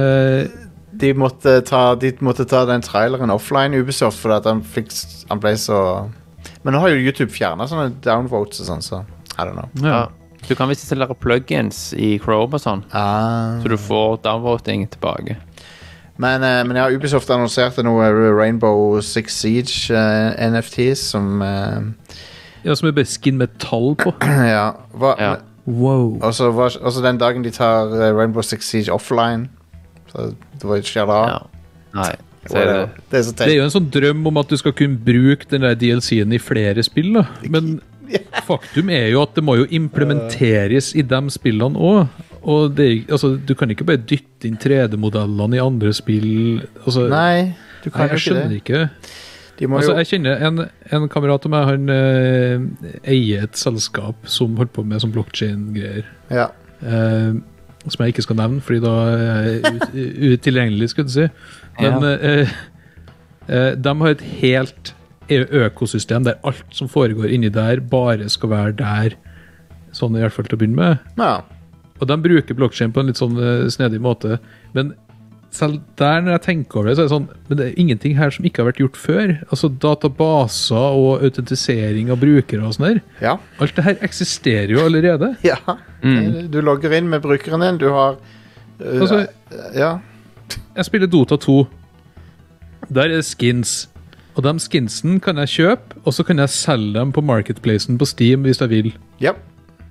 De måtte ta den traileren offline, Ubisoft, fordi at han ble så... Men nå har jo YouTube fjernet sånne downvotes og sånn, så I don't know. Ja. Du kan visst installere plugins i Chrome og sånn, så du får downvoting tilbake. Men ja, Ubisoft annonserte noe Rainbow Six Siege NFTs som... Ja, som er bare skin med tall på. Ja. Wow. Og så den dagen de tar Rainbow Six Siege offline, så det var ikke skjer da. Ja. Nei, det er jo en sånn drøm om at du skal kunne bruke den der DLC-en i flere spill, da. Men faktum er jo at det må jo implementeres i de spillene også. Og altså, du kan ikke bare dytte inn 3D-modellene i andre spill. Altså, nei, du kan jeg skjønner ikke. Altså, jeg kjenner en kamerat av meg, han eier et selskap som holder på med sånn blockchain-greier. Ja. Som jeg ikke skal nevne, fordi da er jeg utilgjengelig, skulle jeg si. Men de har et helt økosystem der alt som foregår inni der bare skal være der, sånn i hvert fall til å begynne med. Ja. Og de bruker blockchain på en litt sånn snedig måte, men selv der når jeg tenker over det, så er det sånn, men det er ingenting her som ikke har vært gjort før. Altså databaser og autentisering av brukere og sånn der. Ja. Alt det her eksisterer jo allerede. Ja, du logger inn med brukeren din, du har... altså, ja. Jeg spiller Dota 2. Der er skins. Og de skinsen kan jeg kjøpe, og så kan jeg selge dem på marketplacen på Steam hvis jeg vil. Yep.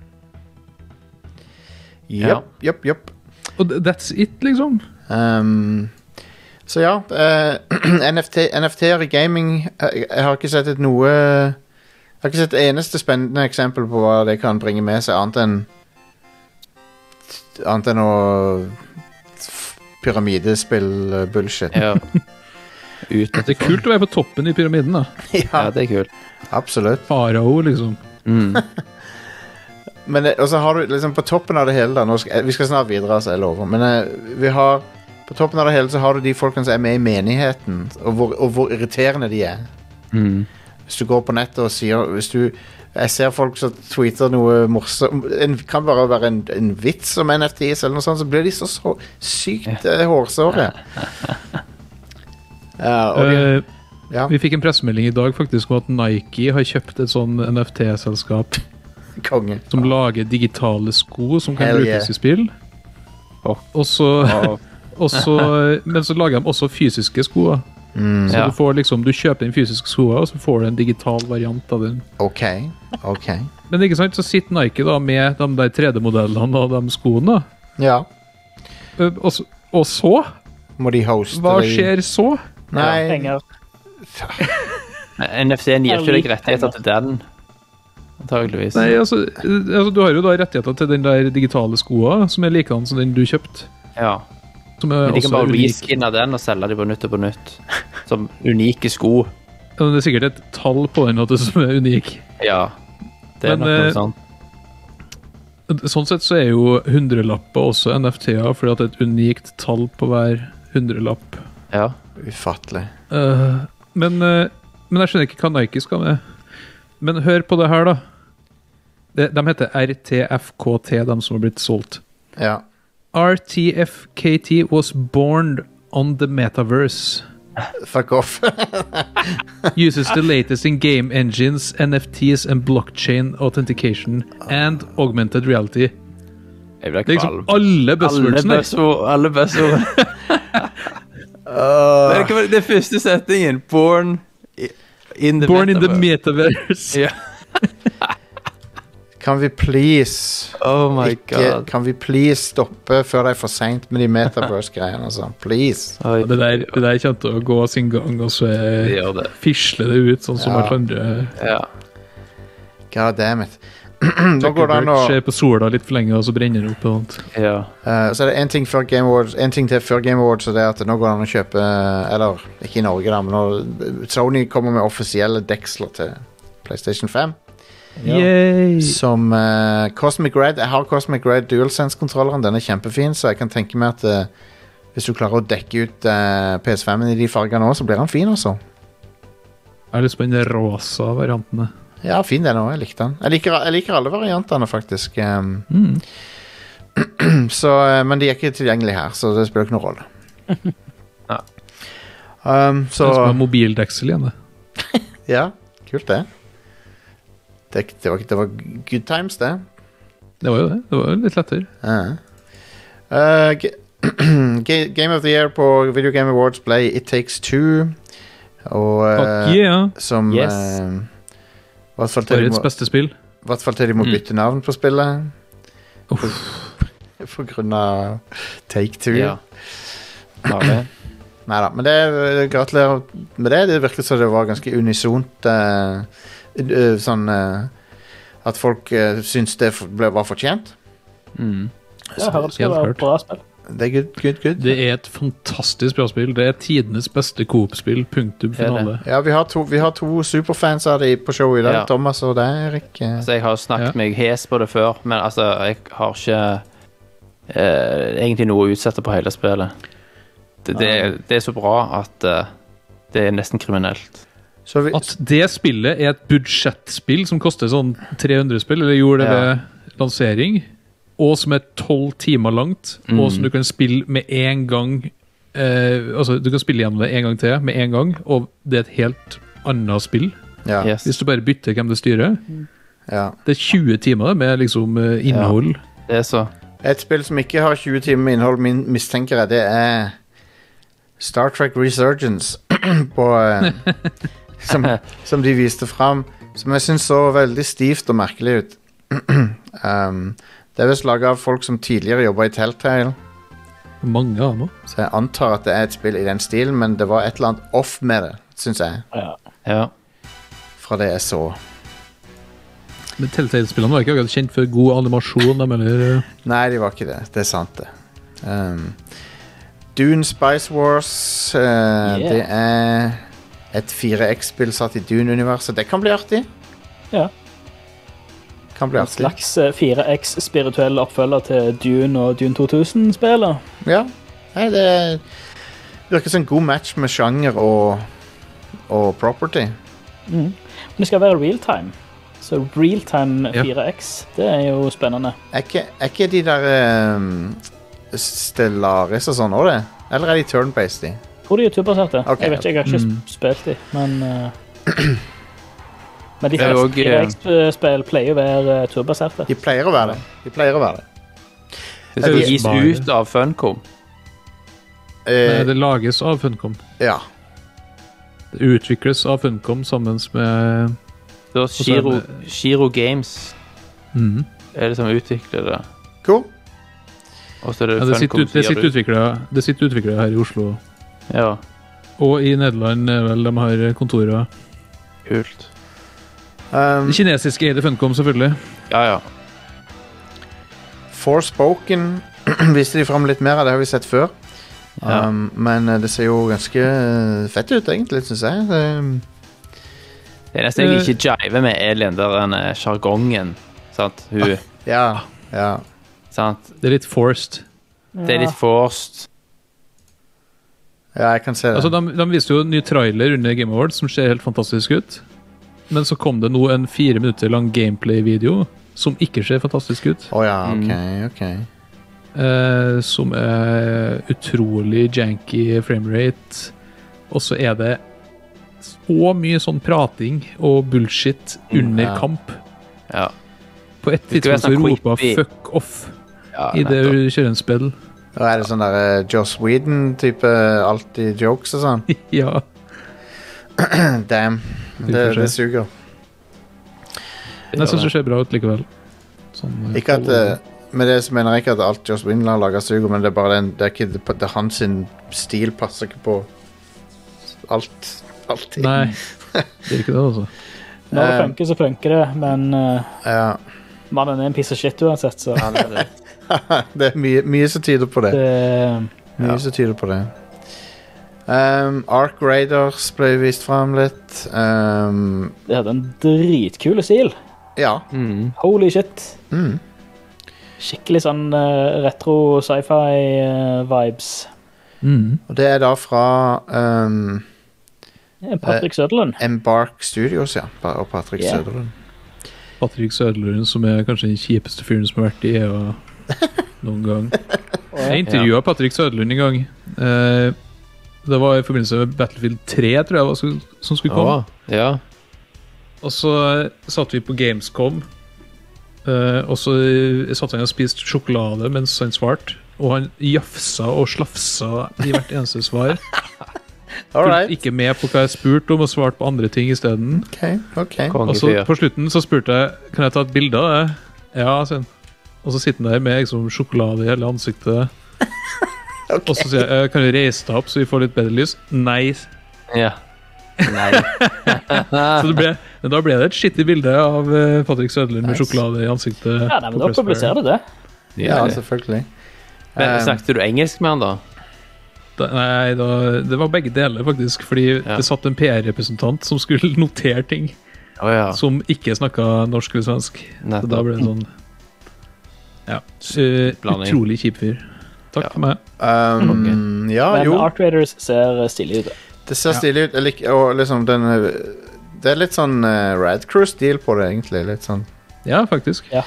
Og that's it, liksom. Så ja, NFT-er i gaming, jeg har ikke sett jeg har ikke sett det eneste spennende eksempel på hva det kan bringe med seg, annet enn å pyramidespill-bullshit. Ja. Det er kult å være på toppen i pyramiden, da. Ja, det er kult. Absolutt. Farao, liksom. Men også har du liksom på toppen av det hele da, vi skal snart videre, altså, jeg lover, men vi har på toppen av det hele så har du de folkene som er med i menigheten, og hvor irriterende de er. Hvis du går på nettet og sier, jeg ser folk som tweeter noe morsomt, kan bare være en vits om NFTs eller noe sånt, så blir de så sykt hårsåre. Vi fikk en pressemelding i dag faktisk om at Nike har kjøpt et sånn NFT-selskap Konge. Som lager digitale sko som kan brukes i spill. Og så men så lager de også fysiske sko. Så du får liksom, du kjøper den fysiske skoa, og så får du en digital variant av den. Ok. Men ikke sant, så sitter Nike da med de der 3D-modellene og de skoene. Ja. Og så? Må de hoste hva skjer så? Nei. Penger. NFC-en gir ikke deg rettigheter til den, antageligvis. Nei, altså, du har jo da rettigheter til den der digitale skoa, som er likedan som den du kjøpt. Ja. Men de kan bare reskinne den og selge den på nytt som unike sko. Ja, det er sikkert et tall på den som er unik. Ja, det er nok noe sånt. Sånn sett så er jo 100-lapper også NFT-er, fordi at det er et unikt tall på hver 100-lapp. Ja. Ufattelig. Men jeg skjønner ikke hva Nike skal med. Men hør på det her da. De heter RTFKT, de som har blitt solgt. Ja. RTFKT was born on the metaverse. Fuck off. Uses the latest in game engines, NFTs and blockchain authentication and augmented reality. Det er liksom alle buzzwordsene. Alle buzzord. Det er første setningen. Born in the metaverse. Ja. Kan vi please Kan vi please stoppe før det er for sent med de metaverse-greiene og sånn? Please. Det der kommer til å gå sin gang, og så fisle det ut sånn som alt andre. Ja. God damn it. Nå går det an å se på sola litt for lenge, og så brenner det opp og sånt. Ja. Så er det en ting til før Game Awards, og det er at nå går det an å kjøpe, eller ikke i Norge da, men Sony kommer med offisielle deksler til PlayStation 5. Yay! Som Cosmic Red. Jeg har Cosmic Red DualSense-kontrolleren. Den er kjempefin, så jeg kan tenke meg at hvis du klarer å dekke ut PS5-en i de fargene også, så blir den fin også. Jeg har lyst på den rosa variantene. Ja, fin den også. Jeg likte den. Jeg liker alle variantene, faktisk. Så, men de er ikke tilgjengelige her, så det spiller ikke noen rolle. Ja. Så Det er mobildeksel igjen, det. ja, kult det. Det var good times, det. Det var jo det. Det var jo litt lettere. Game of the Year på Video Game Awards ble It Takes Two. Og Fuck yeah! som Yes. i hvert fall til Årets beste spill. I hvert fall til de må bytte navn på spillet. For grunn av Take Two. Ja. Farlig. Neida, men gratulerer med det. Det virker som det var ganske unisont sånn at folk syns det var fortjent. Jeg hører det skal Helt være klart. bra spill. Det er good. Det er et fantastisk bra spill. Det er tidenes beste Coop-spill. Punktum finale. Ja, vi har to superfans av det på showet i dag. Ja. Thomas og deg, Erik. Altså, jeg har snakket meg hes på det før, men altså, jeg har ikke egentlig noe å utsette på hele spillet. Det er så bra at det er nesten kriminelt. Så At det spillet er et budsjettspill som koster sånn 300 spill, eller gjorde det ved lansering, og som er 12 timer langt, og som du kan spille med en gang, altså du kan spille gjennom det en gang til, med en gang, og det er et helt annet spill. ja, Yes. Hvis du bare bytter hvem det styrer. ja. Det er 20 timer med liksom innhold. Det er så. Et spill som ikke har 20 timer med innhold, mistenker jeg, det er Star Trek Resurgence på, som de viste fram, som jeg synes så veldig stivt og merkelig ut. Det er vist laget av folk som tidligere jobbet i Telltale, Mange av dem. så jeg antar at det er et spill i den stilen, men det var et eller annet off med det, synes jeg, Ja. fra det jeg så. Men Telltale-spillene var ikke akkurat kjent for god animasjon. De, eller, Nei, de var ikke det. Det er sant det. Dune Spice Wars, det er et 4X-spill satt i Dune-universet. Det kan bli artig. Ja. Kan bli En artig. slags 4X spirituell oppfølger til Dune og Dune 2000-spillet. Ja. Nei, det virker som en god match med sjanger og property. Men det skal være real time. Så real time Ja. 4X, det er jo spennende. Er ikke de der Stellaris og sånn også det? Eller er de turn-based de? Tror de er turbaserte. Ok. Jeg vet ikke, jeg har ikke spilt de, men men de Det er fleste også, 4X-spill pleier å være turbaserte. De pleier å være det. Det skal de- gis ut av Funcom. nei, det lages av Funcom. Ja. Det utvikles av Funcom sammen med Det er Shiro Games er det som utvikler det. Cool. Og så er det ja, det Funcom sitter som gir det ut. utviklere her i Oslo. Ja, Og i Nederland vel, de har kontorer. kult. Det kinesiske eide Funcom, selvfølgelig. Ja. Forspoken viste de fram litt mer av, det har vi sett før. Ja. Men det ser jo ganske fett ut, egentlig, synes jeg. Det eneste jeg ikke jiver med, er den der sjargongen. Sant? Hun, Ja. sant? Det er litt forced. Det er litt forced. Ja, jeg kan se det. Altså, de viste jo en ny trailer under Game Awards som ser helt fantastisk ut. Men så kom det nå en 4 minutter lang gameplay-video som ikke ser fantastisk ut. Ja, ok. Som er utrolig janky framerate. Og så er det så mye sånn prating og bullshit under ja. kamp. Ja. På et Det skal være tidspunkt så sånn ropa creepy. 'fuck off' Ja, i det nettopp. du kjører en spill. Da er det sånn der Joss Whedon-type alltid jokes og sånn. Ja. Damn. Det suger. Jeg syns det ser bra ut likevel. Sånn, Ikke at med det så mener jeg ikke at alt Joss Whedon har laget suger, men det er bare det er ikke det er hans sin stil passer ikke på alltid. Nei, det er ikke det, altså. Når det funker, så funker det, men Ja. mannen er en piece of shit uansett, så Det er mye som tyder på det. Mye som tyder på det. Ark Raiders ble vist frem litt. det hadde en dritkul stil. Ja. Holy shit. Skikkelig sånn retro sci-fi-vibes. Og det er da fra Patrick Söderlund. Embark Studios, ja. Og Patrick Söderlund. Patrick Söderlund, som er kanskje den kjipeste fyren som har vært i EA noen gang. Jeg intervjuet Patrick Söderlund en gang. Det var i forbindelse med Battlefield 3, tror jeg, som skulle komme. Ja. Og så satt vi på Gamescom, og så satt han og spiste sjokolade mens han svarte, og han jafsa og slafsa i hvert eneste svar. Alright. Ikke med på hva jeg spurte om, og svarte på andre ting i stedet. Ok. Og så på slutten så spurte jeg, kan jeg ta et bilde av det? Ja, sen. Og så sitter han der med liksom, sjokolade i hele ansiktet. Og så sier jeg, kan du reise deg opp så vi får litt bedre lys? Nei. Ja. Nei. Så da ble det et skittig bilde av Patrick Söderlund med sjokolade i ansiktet. Ja, nei, men da publiserer du det. Ja, selvfølgelig. Men snakket du engelsk med han da? Nei, det var begge deler faktisk, fordi det satt en PR-representant som skulle notere ting som ikke snakket norsk eller svensk. Så da ble det sånn utrolig kjip fyr. Takk for meg. Men Art Raiders ser stilig ut. Det ser stilig ut, og liksom det er litt sånn Rad Crew-stil på det egentlig, litt sånn. Ja, faktisk. Ja.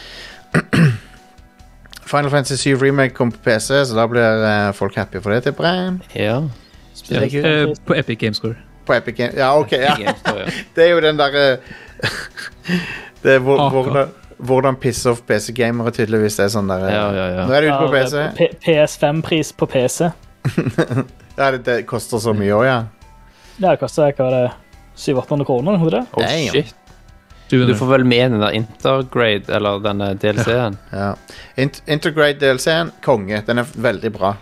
Final Fantasy 7 Remake kom på PC, så da blir folk happy for det til bra. Ja. På Epic Games Store. På Epic Games, ja, ok, ja. Det er jo den der det er hvordan pisse off PC-gamere tydeligvis det er sånn der. Ja. Nå er det ute på PC. PS5-pris på PC. Ja, det koster så mye også, ja. Ja, det koster, hva var det, 700-800 kroner, hva er det? Oh, shit. Du får vel med den der Intergrade, eller denne DLC-en. Ja. Intergrade DLC-en, konge. Den er veldig bra.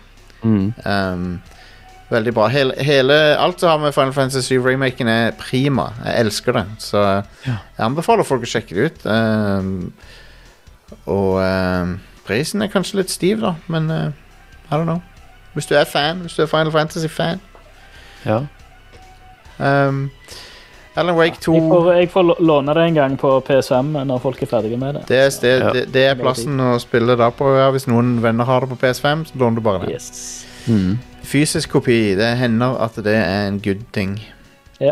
Veldig bra. Alt som har med Final Fantasy 7 Remaken er prima. Jeg elsker det. Så jeg anbefaler folk å sjekke det ut. Og prisen er kanskje litt stiv da, men I don't know. Hvis du er Final Fantasy-fan. Ja. Alan Wake 2 jeg får låne det en gang på PS5 når folk er ferdige med det. Det er plassen å spille da på. Ja, hvis noen venner har det på PS5, så låner du bare det. Yes. Fysisk kopi, det hender at det er en good thing. Ja.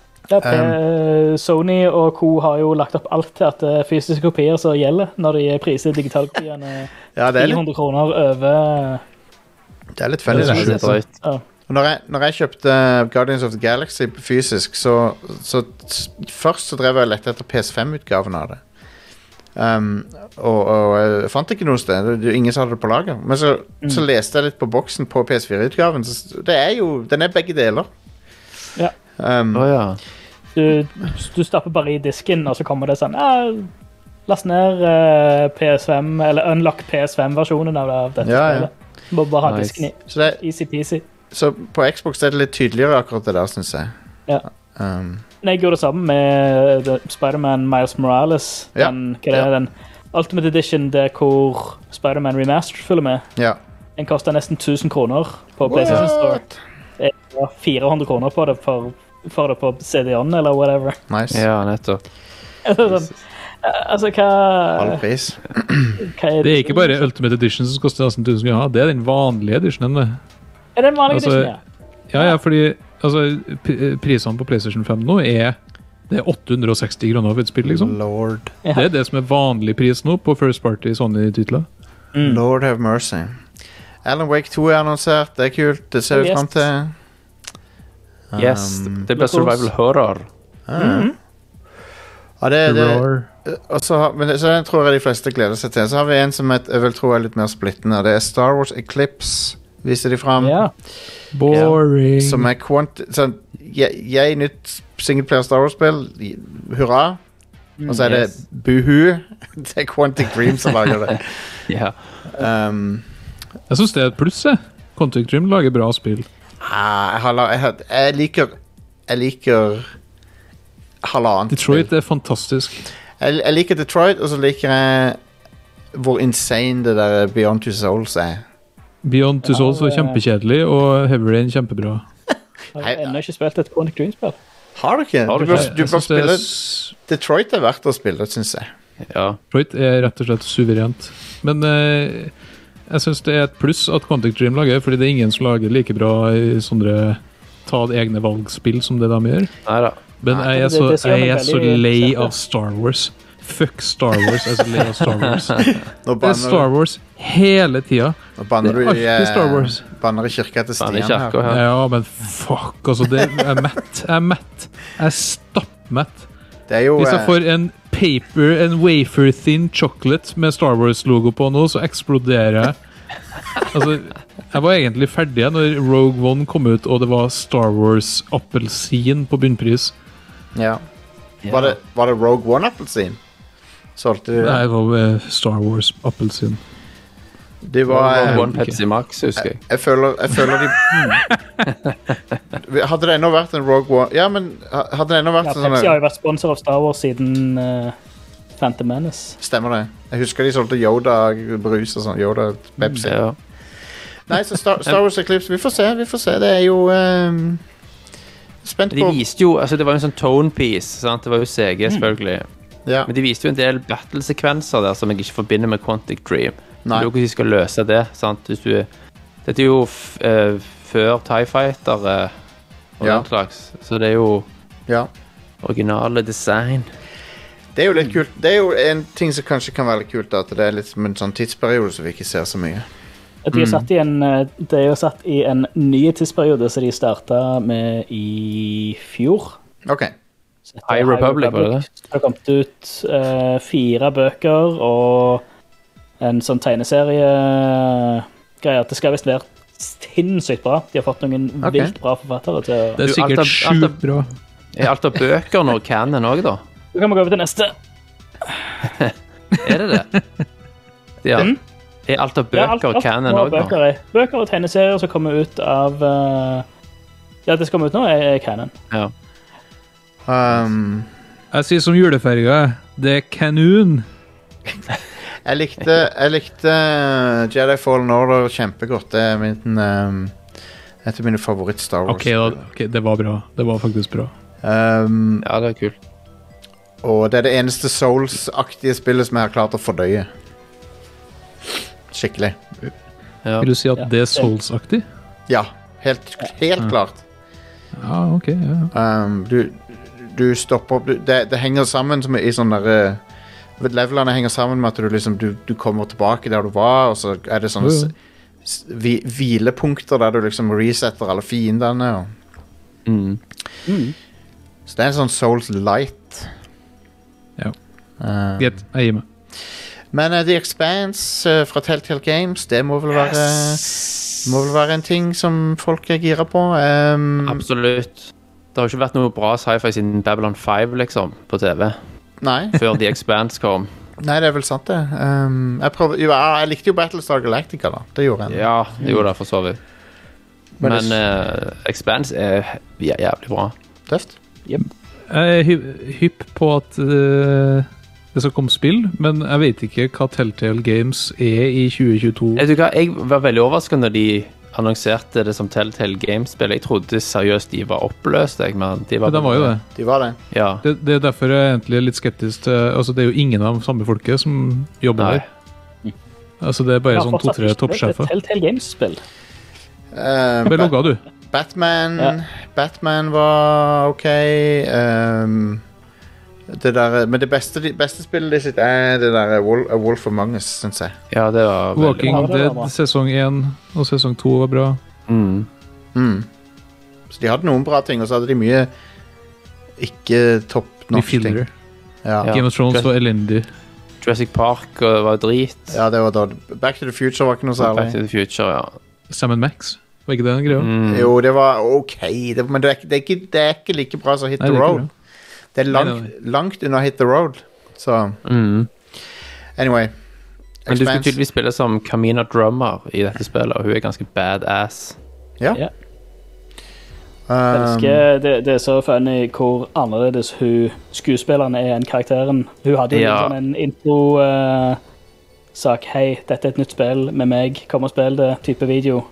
Sony og Co har jo lagt opp alt til at fysiske kopier så gjelder når de priser digitalkopiene 300 kroner over. Det er litt funny det. Og når jeg kjøpte Guardians of the Galaxy fysisk, så først så drev jeg lett etter PS5-utgaven av det. Og jeg fant ikke noe sted. Det ingen som hadde det på lager. Men så leste jeg litt på boksen på PS4-utgaven. Den er begge deler. Ja. Du stapper bare i disken, og så kommer det sånn last ned PS5, eller unlock PS5-versjonen av dette spillet. Må bare ha disken i. Easy peasy. Så på Xbox er det litt tydeligere akkurat det der, synes jeg. Ja. Jeg gjorde det samme med Spider-Man Miles Morales. Den Ultimate Edition, det hvor Spider-Man Remastered følger med. Ja. Den kostet nesten 1000 kroner på PlayStation Store. Det var 400 kroner på det for det på CD-on eller whatever. Nice. Ja, nettopp. Altså, hva... All pris. Det er ikke bare Ultimate Edition som koster nesten 1000 kroner. Det er den vanlige editionen, det. Er det en vanlig edition, ja? Ja, fordi prisene på PlayStation 5 nå det er 860 kroner for et spill, liksom. Lord. Det er det som er vanlig pris nå på First Party Sony-titler. Lord have mercy. Alan Wake 2 er annonsert, det er kult, det ser vi frem til. Yes, det blir survival horror. Ja, men så den tror jeg de fleste gleder seg til. Så har vi en som jeg vil tro er litt mer splittende. Det er Star Wars Eclipse, viser de frem. Boring. Som er nytt singleplayer Star Wars-spill. Hurra. Og så er det Boohoo. Det er Quantic Dream som lager det. Ja. Jeg synes det er et pluss, jeg. Quantic Dream lager bra spill. Jeg liker halvannet. Detroit er fantastisk. Jeg liker Detroit, og så liker jeg hvor insane det der Beyond Two Souls er. Beyond Two Souls var kjempekjedelig, og Heavy Rain kjempebra. Jeg har ennå ikke spilt et Quantic Dream-spill. Har du ikke? Du bør spille Detroit er verdt å spille, synes jeg. Detroit er rett og slett suverent. Men jeg synes det er et pluss at Quantic Dream lager, fordi det er ingen som lager like bra i sånne ta-egne valgspill som det de gjør. Neida. Men jeg er så lei av Star Wars. Fuck Star Wars, jeg er så lei av Star Wars. Det er Star Wars hele tiden. Det er alltid Star Wars. Banner i kirka til Stian her. Ja, men fuck, altså, jeg er mett. Jeg er stappmett. Hvis jeg får en wafer-thin chocolate med Star Wars-logo på nå, så eksploderer jeg. Altså, jeg var egentlig ferdig når Rogue One kom ut, og det var Star Wars-appelsin på bunnpris. Ja. Var det Rogue One-appelsin? Solgte du? Nei, det var Star Wars-appelsin. Det var Rogue One Pepsi Max, husker jeg. Jeg føler de Hadde det ennå vært en Rogue One. Ja, men hadde det ennå vært en sånn. Pepsi har jo vært sponsor av Star Wars siden Phantom Menace. Stemmer det. Jeg husker de solgte Yoda-brus og sånn. Yoda Pepsi. Ja. Nei, så Star Wars Eclipse, vi får se. Det er jo spent på. De viste jo, altså det var jo en sånn tone piece, sant? Det var jo CG selvfølgelig. Ja. Men de viste jo en del battle-sekvenser der som jeg ikke forbinder med Quantic Dream. Nei. Det er jo hvordan de skal løse det, sant? Dette er jo før TIE Fighter og den slags, så det er jo originale design. Det er jo litt kult. Det er jo en ting som kanskje kan være litt kult, at det er litt som en sånn tidsperiode som vi ikke ser så mye. Det er jo satt i en ny tidsperiode som de startet med i fjor. Ok. High Republic, var det det? Det har kommet ut 4 bøker og en sånn tegneserie-greier. Det skal vist være sinnssykt bra. De har fått noen vilt bra forfattere til å... Det er sikkert sjukt bra. Er alt av bøker nå canon også, da? Så kan vi gå over til neste. Er det? Ja. Er alt av bøker canon også nå? Bøker og tegneserier som kommer ut av... det som kommer ut nå er canon. Ja. Jeg sier som juleferga, det er kanon. Jeg likte Jedi Fallen Order kjempegodt. Det er et av mine favoritt Star Wars. Ok, det var bra. Det var faktisk bra. Ja, det er kult. Og det er det eneste Souls-aktige spillet som jeg har klart å fordøye. Skikkelig. Ja. Vil du si at det er Souls-aktig? Ja, helt klart. Ja, ok. Ja. Du stopper opp, det henger sammen som i sånn der... Levelene henger sammen med at du kommer tilbake der du var, og så er det sånne hvilepunkter der du liksom resetter alle fiendene. Så det er en sånn Souls Light. Ja. Jeg gir meg. Men The Expanse fra Telltale Games, det må vel være en ting som folk er gira på. Absolutt. Det har ikke vært noe bra sci-fi siden Babylon 5 liksom, på TV. Nei. Før The Expanse kom. Nei, det er vel sant det. Jeg likte jo Battlestar Galactica da. Det gjorde jeg. Ja, det gjorde det for så vidt. Men Expanse er jævlig bra. Tøft. Yep. Jeg er hypp på at det skal komme spill, men jeg vet ikke hva Telltale Games er i 2022. Jeg var veldig overrasket når de annonserte det som Telltale Games-spill. Jeg trodde seriøst de var oppløst, men de var jo det. De var det. Ja. Det er derfor jeg egentlig er litt skeptisk til... Altså, det er jo ingen av samme folket som jobber der. Altså, det er bare sånn 2-3 toppsjefer. Det er Telltale Games-spill. Bare logga du. Batman var ok. Men det beste spillet de sitt er det der A Wolf Among Us, synes jeg. Ja, det var Walking Dead sesong 1 og sesong 2 var bra. Så de hadde noen bra ting, og så hadde de mye ikke topp norsk ting. Ja. Game of Thrones var elendig. Jurassic Park var drit. Ja, det var da. Back to the Future var ikke noe særlig. Back to the Future, ja. Sam & Max, var ikke det en greie? Jo, det var ok, men det er ikke like bra som Hit the Road. Det er langt unna Hit the Road. Så anyway. Men du skulle tydeligvis spille som Camina Drummer i dette spillet, og hun er ganske badass. Ja. Det er så funny hvor annerledes skuespilleren er enn karakteren. Hun hadde jo sånn en intro-sak. Hei, dette er et nytt spill med meg. Kom og spill det, type video.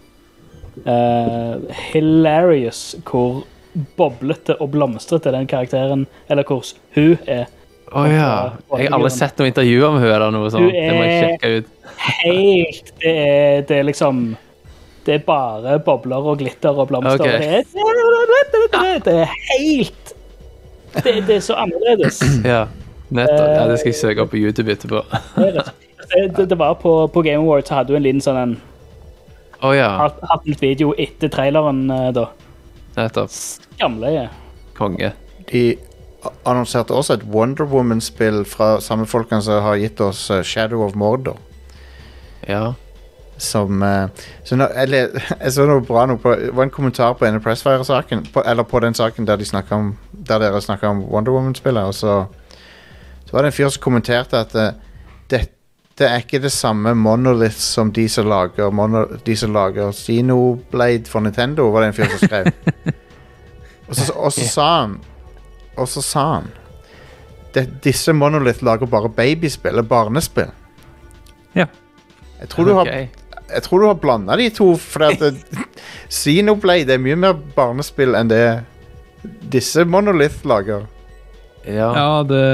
Hilarious hvor boblete og blomstrete den karakteren, eller hvor hun er. ja. Jeg har aldri sett noen intervjuer med henne eller noe sånt. Det må jeg sjekke ut. Det er liksom... Det er bare bobler og glitter og blomster. Okay. Det er helt... Det er så annerledes. Ja, nettopp. Ja, det skal jeg søke opp på YouTube etterpå. Det var på Game Awards, så hadde du en liten sånn hatt litt video etter traileren da. Nettopp. Gamle. Konge. De annonserte også et Wonder Woman-spill fra samme folkene som har gitt oss Shadow of Mordor. Ja. Som så jeg så noe bra det var en kommentar på Pressfire-saken eller på den saken der dere snakket om Wonder Woman-spillet, og så var det en fyr som kommenterte at dette er ikke det samme Monolith som de som lager Xenoblade for Nintendo, var det en fyr som skrev. og så sa han disse Monolith lager bare babyspill eller barnespill. Ja. Jeg tror du har blandet de to, for at Xenoblade er mye mer barnespill enn det disse Monolith lager. Ja, det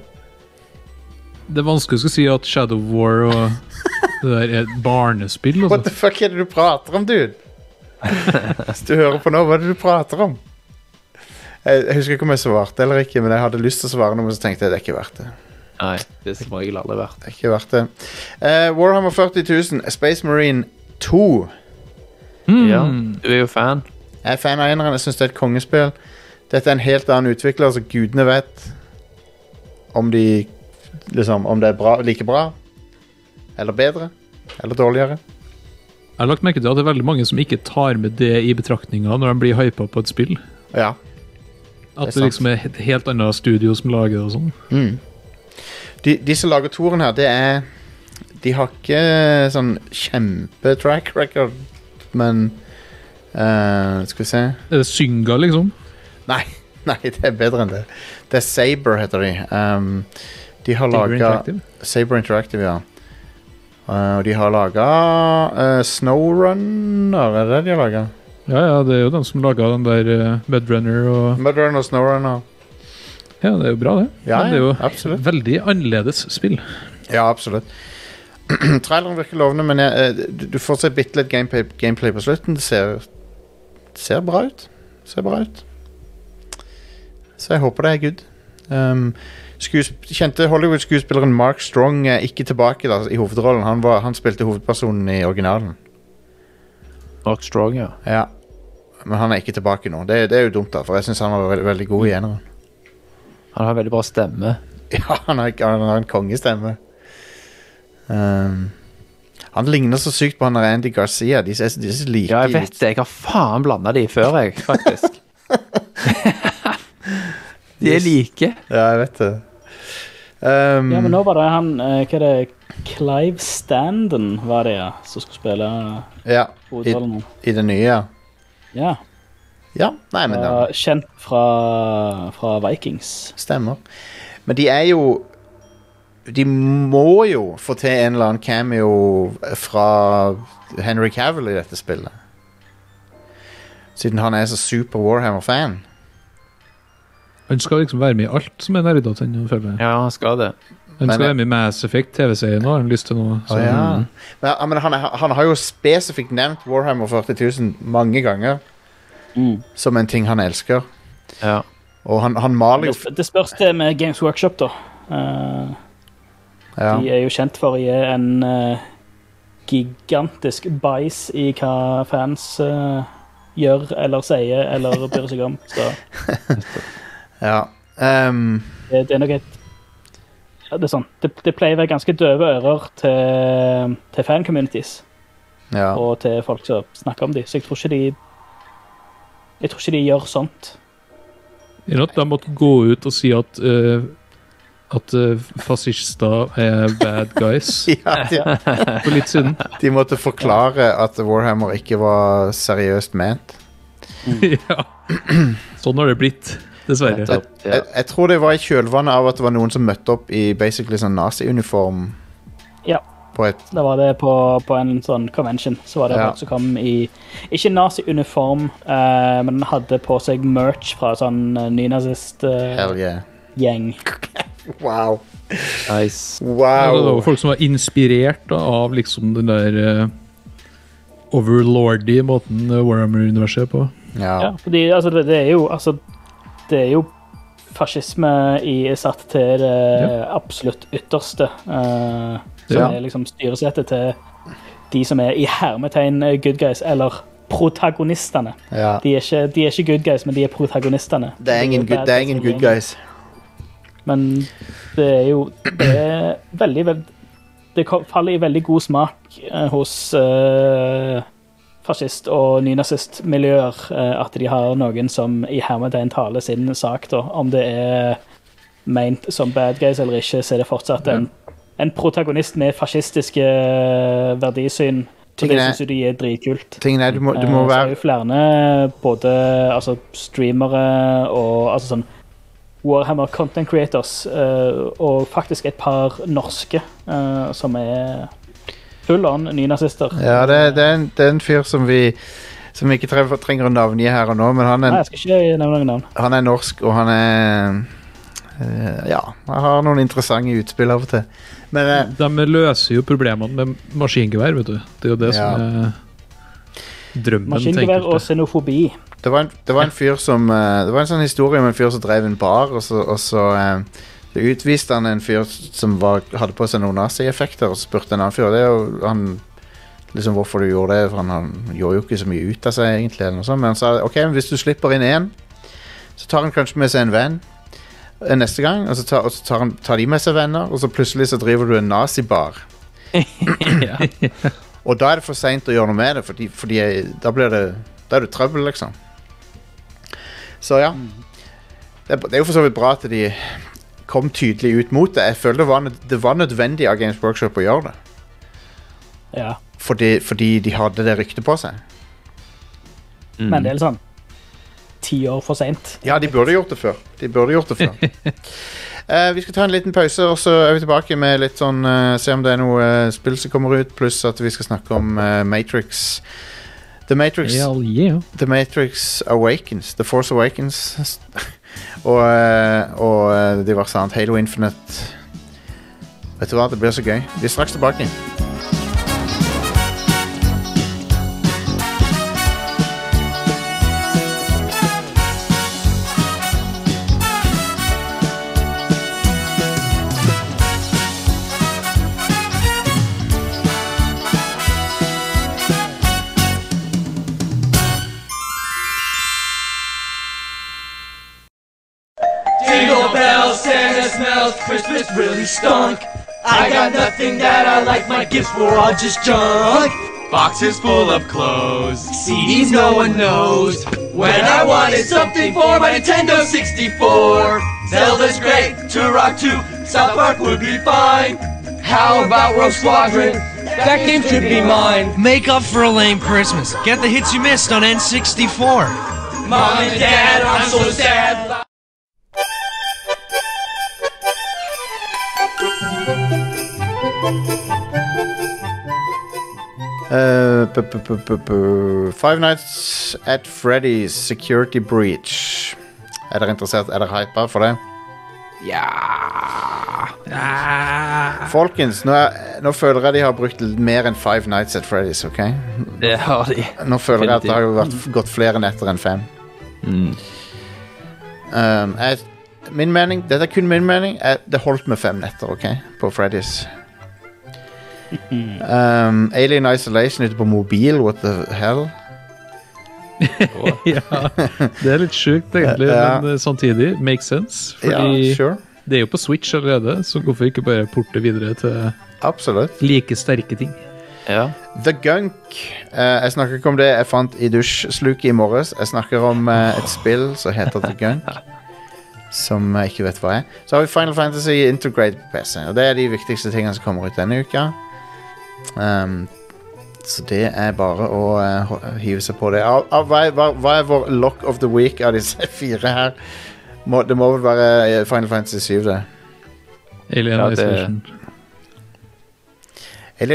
er vanskelig å si at Shadow War og det der er et barnespill. Også. What the fuck er det du prater om, dude? Hvis du hører på nå, hva er det du prater om? Jeg husker ikke om jeg svarte eller ikke, men jeg hadde lyst til å svare noe, men så tenkte jeg det er ikke verdt det. Nei, det er som regel aldri verdt. Det er ikke verdt det. Warhammer 40,000, Space Marine 2. Ja, du er jo fan. Jeg er fan av eneren, jeg synes det er et kongespill. Dette er en helt annen utvikler, så gudene vet om det er bra, like bra, eller bedre, eller dårligere. Jeg har lagt merke til at det er veldig mange som ikke tar med det i betraktningen når de blir hypet på et spill. Ja. At det liksom er et helt annet studio som lager det og sånn. De som lager toren her, de har ikke sånn kjempe-track record, men skal vi se. Er det Synga, liksom? Nei, det er bedre enn det. Det er Saber, heter de. De har laget Saber Interactive, ja. Og de har laget Snowrunner, er det de har laget? Ja, det er jo den som laget den der Mudrunner og Snowrunner. Ja, det er jo bra det. Ja, det er jo absolutt. Veldig annerledes spill. Ja, absolutt. Traileren virker lovende, men du får se bitte litt gameplay på slutten. Det ser bra ut. Så jeg håper det er good. Kjente Hollywood-skuespilleren Mark Strong er ikke tilbake da, i hovedrollen. Han spilte hovedpersonen i originalen. Mark Strong, ja. Ja, men han er ikke tilbake nå. Det er jo dumt da, for jeg synes han var veldig god i eneren. Han har veldig bra stemme. Ja, han har en kongestemme. Han ligner så sykt på han Andy Garcia. De er så like. Ja, jeg vet det. Jeg har faen blandet de før, jeg, faktisk. De er like. Ja, jeg vet det. Ja, men nå var det han, hva er det, Clive Standen var det, ja, som skulle spille hovedrollen. I det nye, ja. Ja, nei, men kjent fra Vikings. Stemmer. Men de må jo få til en eller annen cameo fra Henry Cavill i dette spillet. Siden han er så super Warhammer-fan. Han skal liksom være med i alt som er nerdet, føler jeg. Ja, han skal det. Han skal være med i Mass Effect TV-serien nå, har han lyst til noe. Men han har jo spesifikt nevnt Warhammer 40,000 mange ganger. Som en ting han elsker. Ja. Og han maler jo... Det spørs det med Games Workshop da. De er jo kjent for å gi en gigantisk bæs i hva fans gjør, eller sier, eller bryr seg om. Så. Ja. Det er nok det er sånn, det pleier å være ganske døve ører til fan-communities. Ja. Og til folk som snakker om de. Så jeg tror ikke de gjør sånt. De måtte gå ut og si at fascister er bad guys. For litt siden. De måtte forklare at Warhammer ikke var seriøst ment. Ja. Sånn har det blitt, dessverre. Jeg tror det var i kjølvannet av at det var noen som møtte opp i basically sånn nazi-uniform. Ja. Det var det på en sånn convention. Så var det folk som kom i ikke nazi-uniform, men hadde på seg merch fra sånn nynazist gjeng. Wow. Nice. Ja, det var folk som var inspirert av liksom den der overlordy måten Warhammer-universet på. Ja, fordi altså, det er jo fascisme satt til det absolutt ytterste. Som er liksom styresettet til de som er i hermetegn good guys, eller protagonistene. Ja. De er ikke good guys, men de er protagonistene. Det er ingen good guys. Men det er veldig det faller i veldig god smak hos fascist- og nynazist-miljøer at de har noen som i hermetegn taler sin sak da. Om det er ment som bad guys eller ikke, så er det fortsatt en protagonist med fascistiske verdisyn. Og det synes de er dritkult. Du må være... Så er jo flere både altså, streamere og altså sånn Warhammer content creators og faktisk et par norske som er full-on nynazister. Ja, det er en fyr som vi ikke trenger å navngi her og nå, men han er... Nei, jeg skal ikke nevne noen navn. Han er norsk, og han er... han har noen interessante utspill av og til. Men, de løser jo problemene med maskingevær, vet du. Det er jo det som er drømmen. Maskingevær og xenofobi. Det var en fyr som det var en sånn historie om en fyr som drev en bar, og så utviste han en fyr som hadde på seg noen nazi-effekter, og spurte en annen fyr, det er jo han liksom hvorfor du gjorde det, for han gjorde jo ikke så mye ut av seg egentlig, eller noe sånt, men han sa, ok, hvis du slipper inn en, så tar han kanskje med seg en venn neste gang, og så tar de med seg venner, og så plutselig så driver du en nazi-bar. Og da er det for sent å gjøre noe med det, fordi da er det trøbbel, liksom. Så ja, det er jo for så vidt bra at de kom tydelig ut mot det. Jeg føler det var nødvendig av Games Workshop å gjøre det. Ja. Fordi de hadde det ryktet på seg. Men det er sånn 10 år for sent. Ja, de burde gjort det før. Vi skal ta en liten pause, og så er vi tilbake med litt sånn se om det er noe spill som kommer ut, pluss at vi skal snakke om Matrix. The Matrix Awakens. The Force Awakens. og diverse annet. Halo Infinite. Vet du hva, det blir så gøy. Vi er straks tilbake. Christmas really stunk. I got nothing that I like, my gifts were all just junk. Boxes full of clothes, CDs no one knows. When I wanted something for my Nintendo 64, Zelda's great, Turok 2, South Park would be fine. How about Rogue Squadron? That game should be mine. Make up for a lame Christmas. Get the hits you missed on N64. Mom and Dad, I'm so sad. Five Nights at Freddy's Security Breach. Er dere interessert? Er dere hypet for det? Ja. Folkens, nå føler jeg de har brukt mer enn Five Nights at Freddy's, ok? Det har de. Nå føler jeg at det har gått flere netter enn 5. Min mening, dette er kun min mening, det holdt med 5 netter, ok? På Freddy's. Alien Isolation ute på mobil, what the hell? Ja, det er litt sjukt egentlig, men samtidig makes sense, fordi det er jo på Switch allerede, så hvorfor ikke bare porte videre til like sterke ting? Ja. The Gunk, jeg snakker ikke om det jeg fant i dusjsluket i morges, jeg snakker om et spill som heter The Gunk, som jeg ikke vet hva er. Så har vi Final Fantasy Integrate på PC, og det er de viktigste tingene som kommer ut denne uka. Så det er bare å hive seg på det. Hva er vår lock of the week av disse 4 her? Det må vel være Final Fantasy 7 det. Alien Isolation.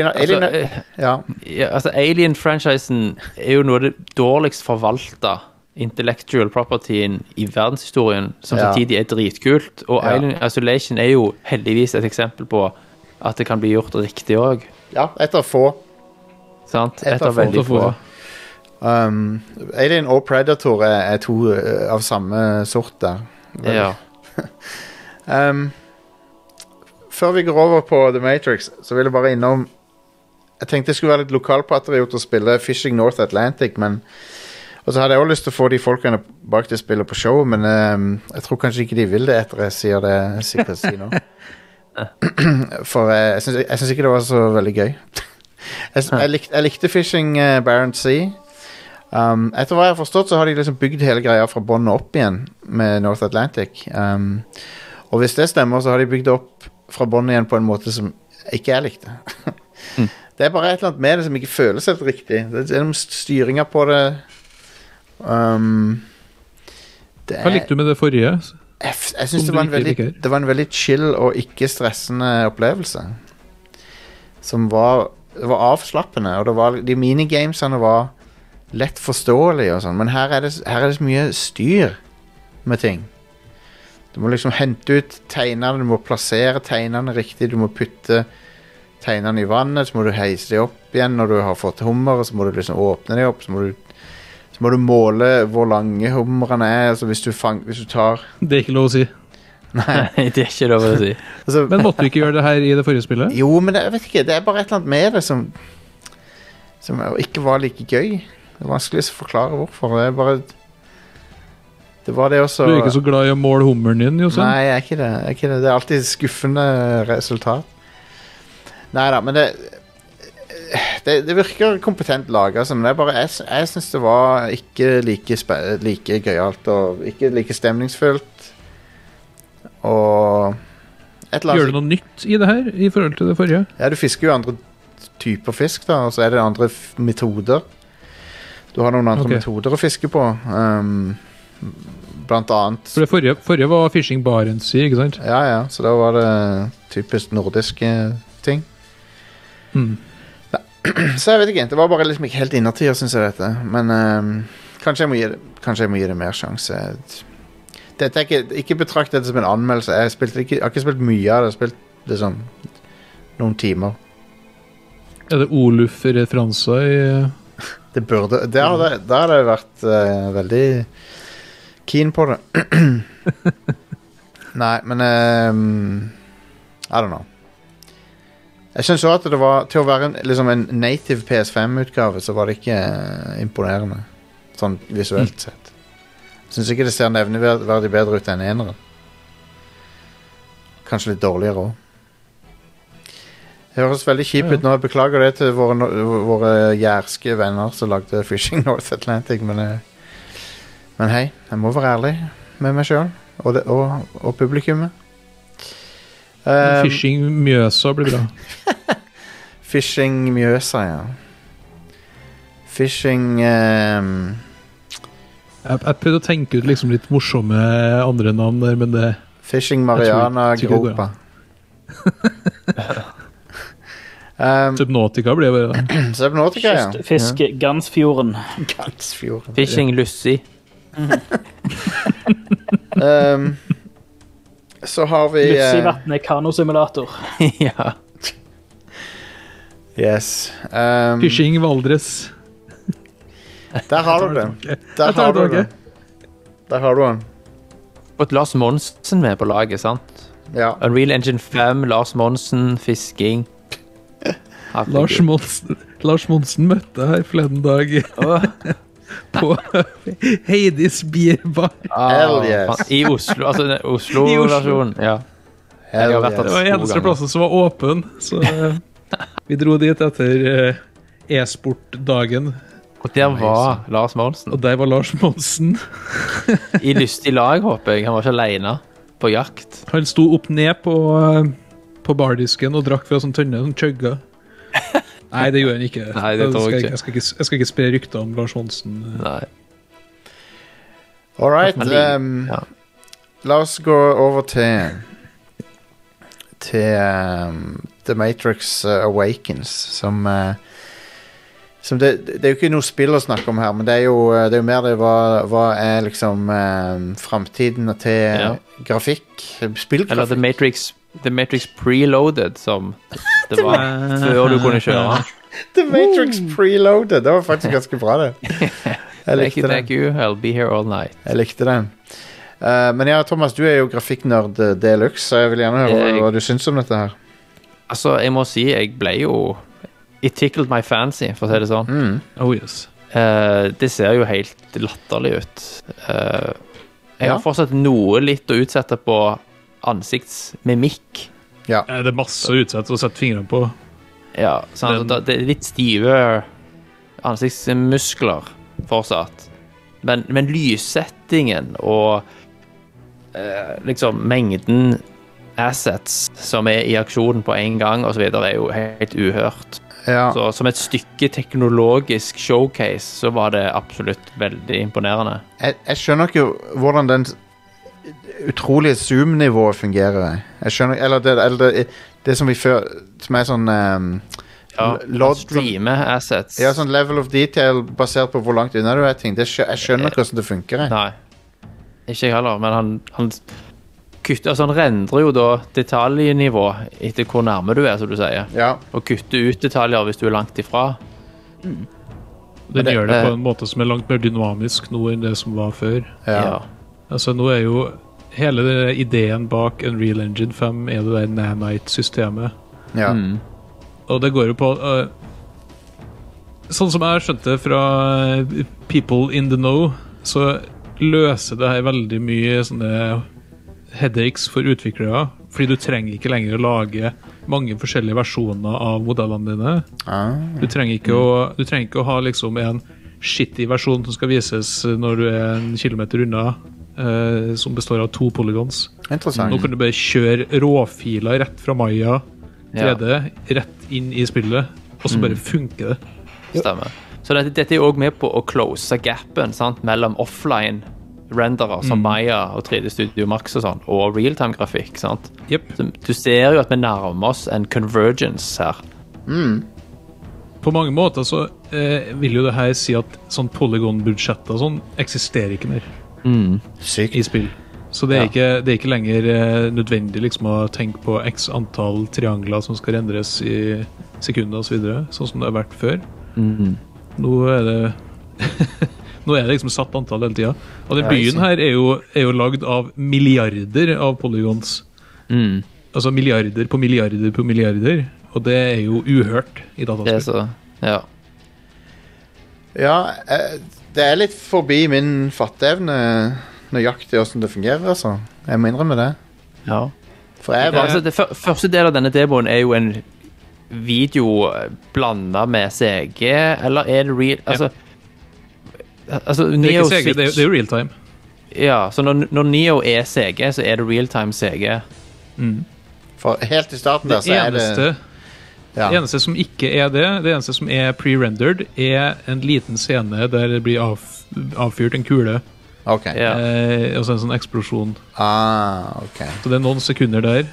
Altså Alien-franchisen er jo noe av det dårligst forvaltet intellectual propertyen i verdenshistorien, som samtidig er dritkult. Og Alien Isolation er jo heldigvis et eksempel på at det kan bli gjort riktig også. Ja, etter få. Sant? Etter veldig få. Alien og Predator er to av samme sort der. Ja. Før vi går over på The Matrix, så vil jeg bare innom. Jeg tenkte det skulle være litt lokalpatriot å spille Fishing North Atlantic, og så hadde jeg også lyst til å få de folkene bak det spillet på show, men jeg tror kanskje ikke de vil det etter jeg sier det jeg sikkert sier nå. For jeg synes ikke det var så veldig gøy. Jeg likte Fishing Barents Sea. Etter hva jeg har forstått, så har de liksom bygd hele greia fra båndet opp igjen med North Atlantic. Og hvis det stemmer, så har de bygd opp fra båndet igjen på en måte som ikke jeg likte. Det er bare et eller annet med det som ikke føles helt riktig. Det er noen styringer på det. Hva likte du med det forrige? Jeg synes det var en veldig chill og ikke stressende opplevelse. Som var avslappende, og de minigamesene var lett forståelige og sånn, men her er det så mye styr med ting. Du må liksom hente ut tegnene, du må plassere tegnene riktig, du må putte tegnene i vannet, så må du heise dem opp igjen når du har fått hummer, så må du liksom åpne dem opp, så må du måle hvor lange hummerne er, altså hvis du tar... Det er ikke lov å si. Nei, det er ikke lov å si. Altså, men måtte du ikke gjøre det her i det forrige spillet? Jo, men jeg vet ikke, det er bare et eller annet med det som ikke var like gøy. Det er vanskelig å forklare hvorfor, det er bare... Det var det også... Du er ikke så glad i å måle hummeren din, Jostein? Nei, jeg er ikke det. Det er alltid skuffende resultat. Neida, men det virker kompetent laget, altså, men det er bare... Jeg synes det var ikke like gøyalt, og ikke like stemningsfullt. Og... Gjør du noe nytt i det her, i forhold til det forrige? Ja, du fisker jo andre typer fisk da, og så er det andre metoder. Du har noen andre metoder å fiske på. Blant annet. For det forrige var Fishing Barents Sea, ikke sant? Ja, så da var det typisk nordiske ting. Så jeg vet ikke, det var bare liksom ikke helt innertier, synes jeg dette. Men kanskje jeg må gi det mer sjanse. Dette er ikke betraktet det som en anmeldelse. Jeg har ikke spilt mye av det, jeg har spilt liksom noen timer. Er det Oluf-referanser i... Det burde... Da har det vært veldig keen på det. Nei, men I don't know. Jeg synes også at det var til å være liksom en native PS5-utgave, så var det ikke imponerende sånn visuelt sett. Jeg synes ikke det ser nevneverdig bedre ut enn eneren. Kanskje litt dårligere også. Det høres veldig kjip ut nå. Jeg beklager det til våre jærske venner som lagde Fishing North Atlantic, men hei, jeg må være ærlig med meg selv og publikummet. Fishing Mjøsa blir bra. Fishing Mjøsa, ja. Fishing Jeg prøvde å tenke ut liksom litt morsomme andre navn der, men det... Fishing Mariana Gropa. Subnautica blir det da. Subnautica, ja. Fisk Gansfjorden. Fishing Lussi. Så har vi Lussi vattnet kanosimulator. Ja. Yes. Fishing Valdres. Der har du den. Der har du den. Fått Lars Monsen med på laget, sant? Ja. Unreal Engine 5, Lars Monsen, fisking. Lars Monsen møtte her forleden dag på Heidis Bierbar. Hell yes. I Oslo, altså Oslo-versjonen. Ja. Hell yes. Det var eneste plassen som var åpen, så vi dro dit etter e-sport-dagen. Og der var Lars Monsen. Og der var Lars Monsen. I lystig lag, håper jeg. Han var ikke alene på jakt. Han sto opp ned på bardisken og drakk fra sånn tønne, sånn chugga. Nei, det gjorde han ikke. Nei, det tror jeg ikke. Jeg skal ikke spre rykter om Lars Monsen. Nei. Alright, la oss gå over til The Matrix Awakens, som det er jo ikke noe spill å snakke om her, men det er jo mer det hva er liksom fremtiden til grafikk, spillgrafikk. Eller The Matrix Preloaded, som det var før du kunne kjøre. The Matrix Preloaded, det var faktisk ganske bra det. Jeg likte den. I'll be here all night. Jeg likte den. Men ja, Thomas, du er jo grafikknerd deluxe, så jeg vil gjerne høre hva du synes om dette her. Altså, jeg må si, jeg ble jo It tickled my fancy, for å si det sånn. Oh yes. Det ser jo helt latterlig ut. Jeg har fortsatt noe litt å utsette på ansiktsmimikk. Ja. Det er masse å utsette å sette fingrene på. Ja, sånn, det er litt stive ansiktsmuskler fortsatt. Men lyssettingen og liksom mengden assets som er i aksjonen på en gang og så videre er jo helt uhørt. Ja. Så som et stykke teknologisk showcase så var det absolutt veldig imponerende. Jeg skjønner ikke hvordan den utrolige zoom-nivået fungerer. Jeg skjønner, eller det som vi før, som er sånn streame assets. Ja, sånn level of detail basert på hvor langt unna du er ting. Jeg skjønner hvordan det funker. Nei, ikke jeg heller, men han kutter, altså han rendrer jo da detaljnivå etter hvor nærme du er, som du sier. Ja. Og kutter ut detaljer hvis du er langt ifra. Den gjør det på en måte som er langt mer dynamisk nå enn det som var før. Ja. Altså nå er jo hele ideen bak Unreal Engine 5 er det der Nanite-systemet. Ja. Og det går jo på sånn som jeg skjønte fra People in the Know, så løser det her veldig mye sånne headaches for utviklere, fordi du trenger ikke lenger å lage mange forskjellige versjoner av modellene dine. Du trenger ikke å ha liksom en shitty versjon som skal vises når du er 1 kilometer unna, som består av 2 polygons. Interessant. Nå kan du bare kjøre råfiler rett fra Maya 3D, rett inn i spillet, og så bare funker det. Stemmer. Så dette er jo også med på å close gapen, sant, mellom offline renderer som Maya og 3D Studio Max og sånn, og real-time-grafikk, sant? Yep. Så du ser jo at vi nærmer oss en convergence her. På mange måter så vil jo det her si at sånn polygon-budsjett og sånn eksisterer ikke mer i spill. Så det er ikke lenger nødvendig liksom å tenke på x antall triangler som skal rendres i sekunder og så videre, sånn som det har vært før. Nå er det nå er det liksom satt antall hele tiden. Og den byen her er jo lagd av milliarder av polygons. Altså milliarder på milliarder på milliarder. Og det er jo uhørt i dataspill. Det er litt forbi min fatteevne nøyaktig hvordan det fungerer, altså. Jeg må innrømme det. Ja. For jeg var... det første del av denne demoen er jo en video blandet med CG, eller er det real... Altså, det er ikke CG, det er jo real time. Ja, så når Neo er CG, så er det real time CG. For helt i starten der så er det... Det eneste som ikke er det eneste som er pre-rendered, er en liten scene der det blir avfyrt en kule. Ok. Og så en sånn eksplosjon. Ok. Så det er noen sekunder der.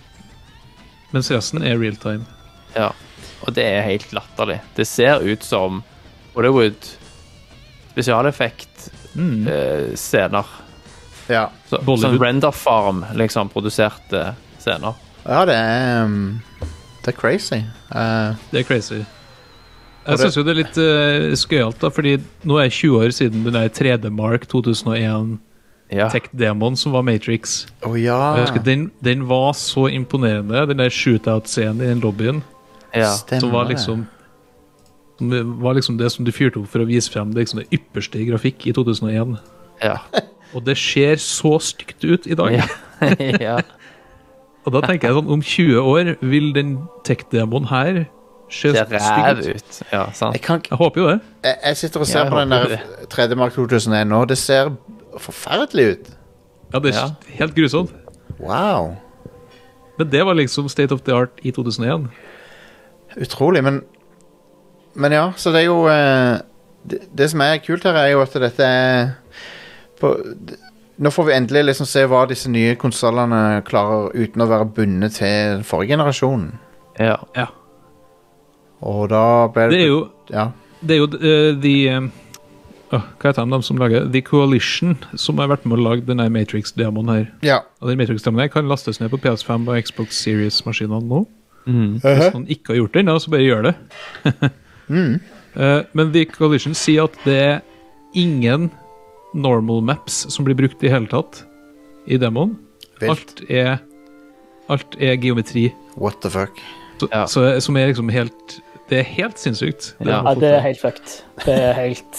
Mens resten er real time. Ja, og det er helt latterlig. Det ser ut som Hollywood spesialeffekt scener. Ja. Sånn render farm liksom produserte scener. Ja, det er crazy. Det er crazy. Jeg synes jo det er litt skøyalt da, fordi nå er 20 år siden den der 3D Mark 2001 tech-demoen som var Matrix. Jeg husker, den var så imponerende, den der shootout-scenen i den lobbyen. Som var liksom det som du fyrte opp for å vise frem det, liksom det ypperste i grafikk i 2001. Og det ser så stygt ut i dag. Og da tenker jeg sånn, om 20 år vil den tech-demoen her se stygt ut. Jeg håper jo det. Jeg sitter og ser på den der 3D Mark 2001 nå, det ser forferdelig ut. Ja, det er helt grusomt. Wow. Men det var liksom state of the art i 2001. Utrolig, men ja, så det er jo det som er kult her er jo at dette er nå får vi endelig liksom se hva disse nye konsolene klarer uten å være bundet til den forrige generasjonen. Ja. Og da ble det er jo det er jo hva heter de som lager The Coalition, som har vært med å lage denne Matrix-demoen her. Ja. Og den Matrix-demoen her kan lastes ned på PS5 og Xbox Series-maskinene nå. Hvis man ikke har gjort det ennå, så bare gjør det. Men The Coalition sier at det er ingen normal maps som blir brukt i hele tatt i demoen. Alt er geometri. What the fuck? Som er liksom helt... Det er helt sinnssykt. Ja, det er helt fucked. Det er helt...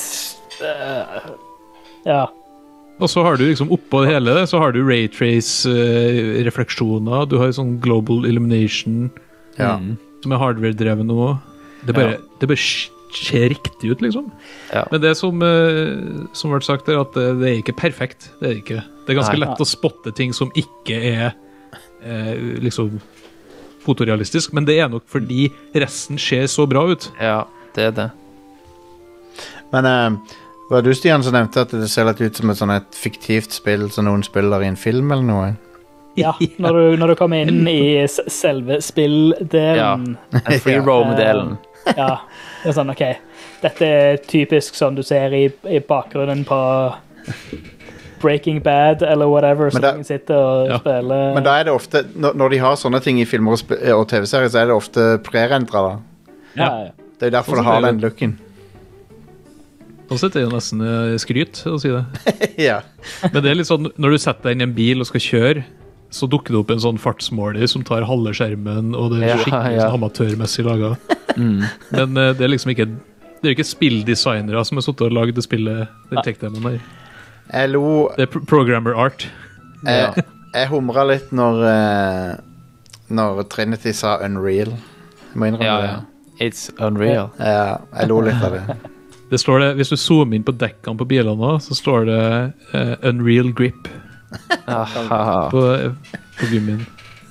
ja. Og så har du liksom oppå det hele, så har du raytrace-refleksjoner, du har sånn global illumination, som er hardware-drevet nå. Det bare ser riktig ut, liksom. Ja. Men det som ble sagt er at det er ikke perfekt. Det er ikke. Det er ganske lett å spotte ting som ikke er liksom fotorealistisk, men det er nok fordi resten ser så bra ut. Ja, det er det. Men var du, Stian, som nevnte at det ser litt ut som et fiktivt spill som noen spiller i en film eller noe? Ja, når du kommer inn i selve spilldelen. Ja, free roam-delen. Ja, det er sånn, ok. Dette er typisk som du ser i bakgrunnen på Breaking Bad eller whatever, som man sitter og spiller. Men da er det ofte, når de har sånne ting i filmer og TV-serier, så er det ofte pre-rendret da. Ja. Det er derfor det har den looken. Nå setter jeg jo nesten skryt å si det. Ja. Men det er litt sånn, når du setter deg inn i en bil og skal kjøre, så dukker det opp en sånn fartsmåler som tar halve skjermen, og det er skikkelig sånn amatørmessig laget. Men det er liksom ikke, det er ikke spilldesignere som har suttet og laget det spillet, den tech-demoen der. Det er programmer art. Jeg humret litt når Trinity sa Unreal. Jeg må innrømme det. It's Unreal. Ja, jeg lo litt av det. Det står det, hvis du zoomer inn på dekkene på bilene nå, så står det Unreal Grip på gummien.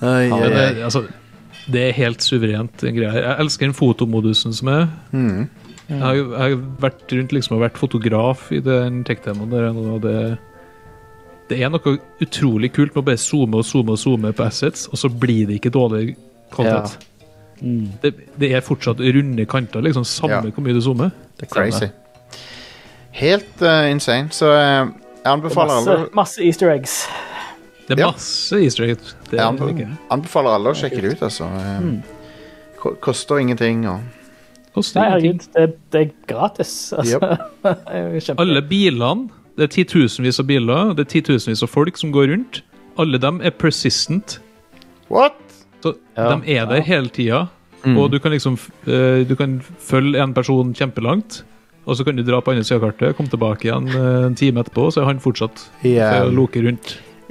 Det er helt suverent en greie. Jeg elsker den fotomodusen som er. Jeg har vært rundt liksom og vært fotograf i den tech-demoen der, og det er noe utrolig kult med å bare zoome på assets, og så blir det ikke dårlig kvalitet. Det er fortsatt runde kanter, liksom, samme hvor mye du zoomer. Det er crazy. Helt insane, så jeg anbefaler alle... Masse easter eggs. Det er masse easter eggs. Jeg anbefaler alle å sjekke det ut, altså. Koster ingenting, og... Nei, herregud, det er gratis. Altså. Alle bilene, det er titusenvis av biler, det er titusenvis av folk som går rundt. Alle dem er persistent. What? Så de er der hele tiden, og du kan liksom du kan følge en person kjempelangt, og så kan du dra på andre siden av kartet, komme tilbake igjen en time etterpå, så er han fortsatt loker rundt.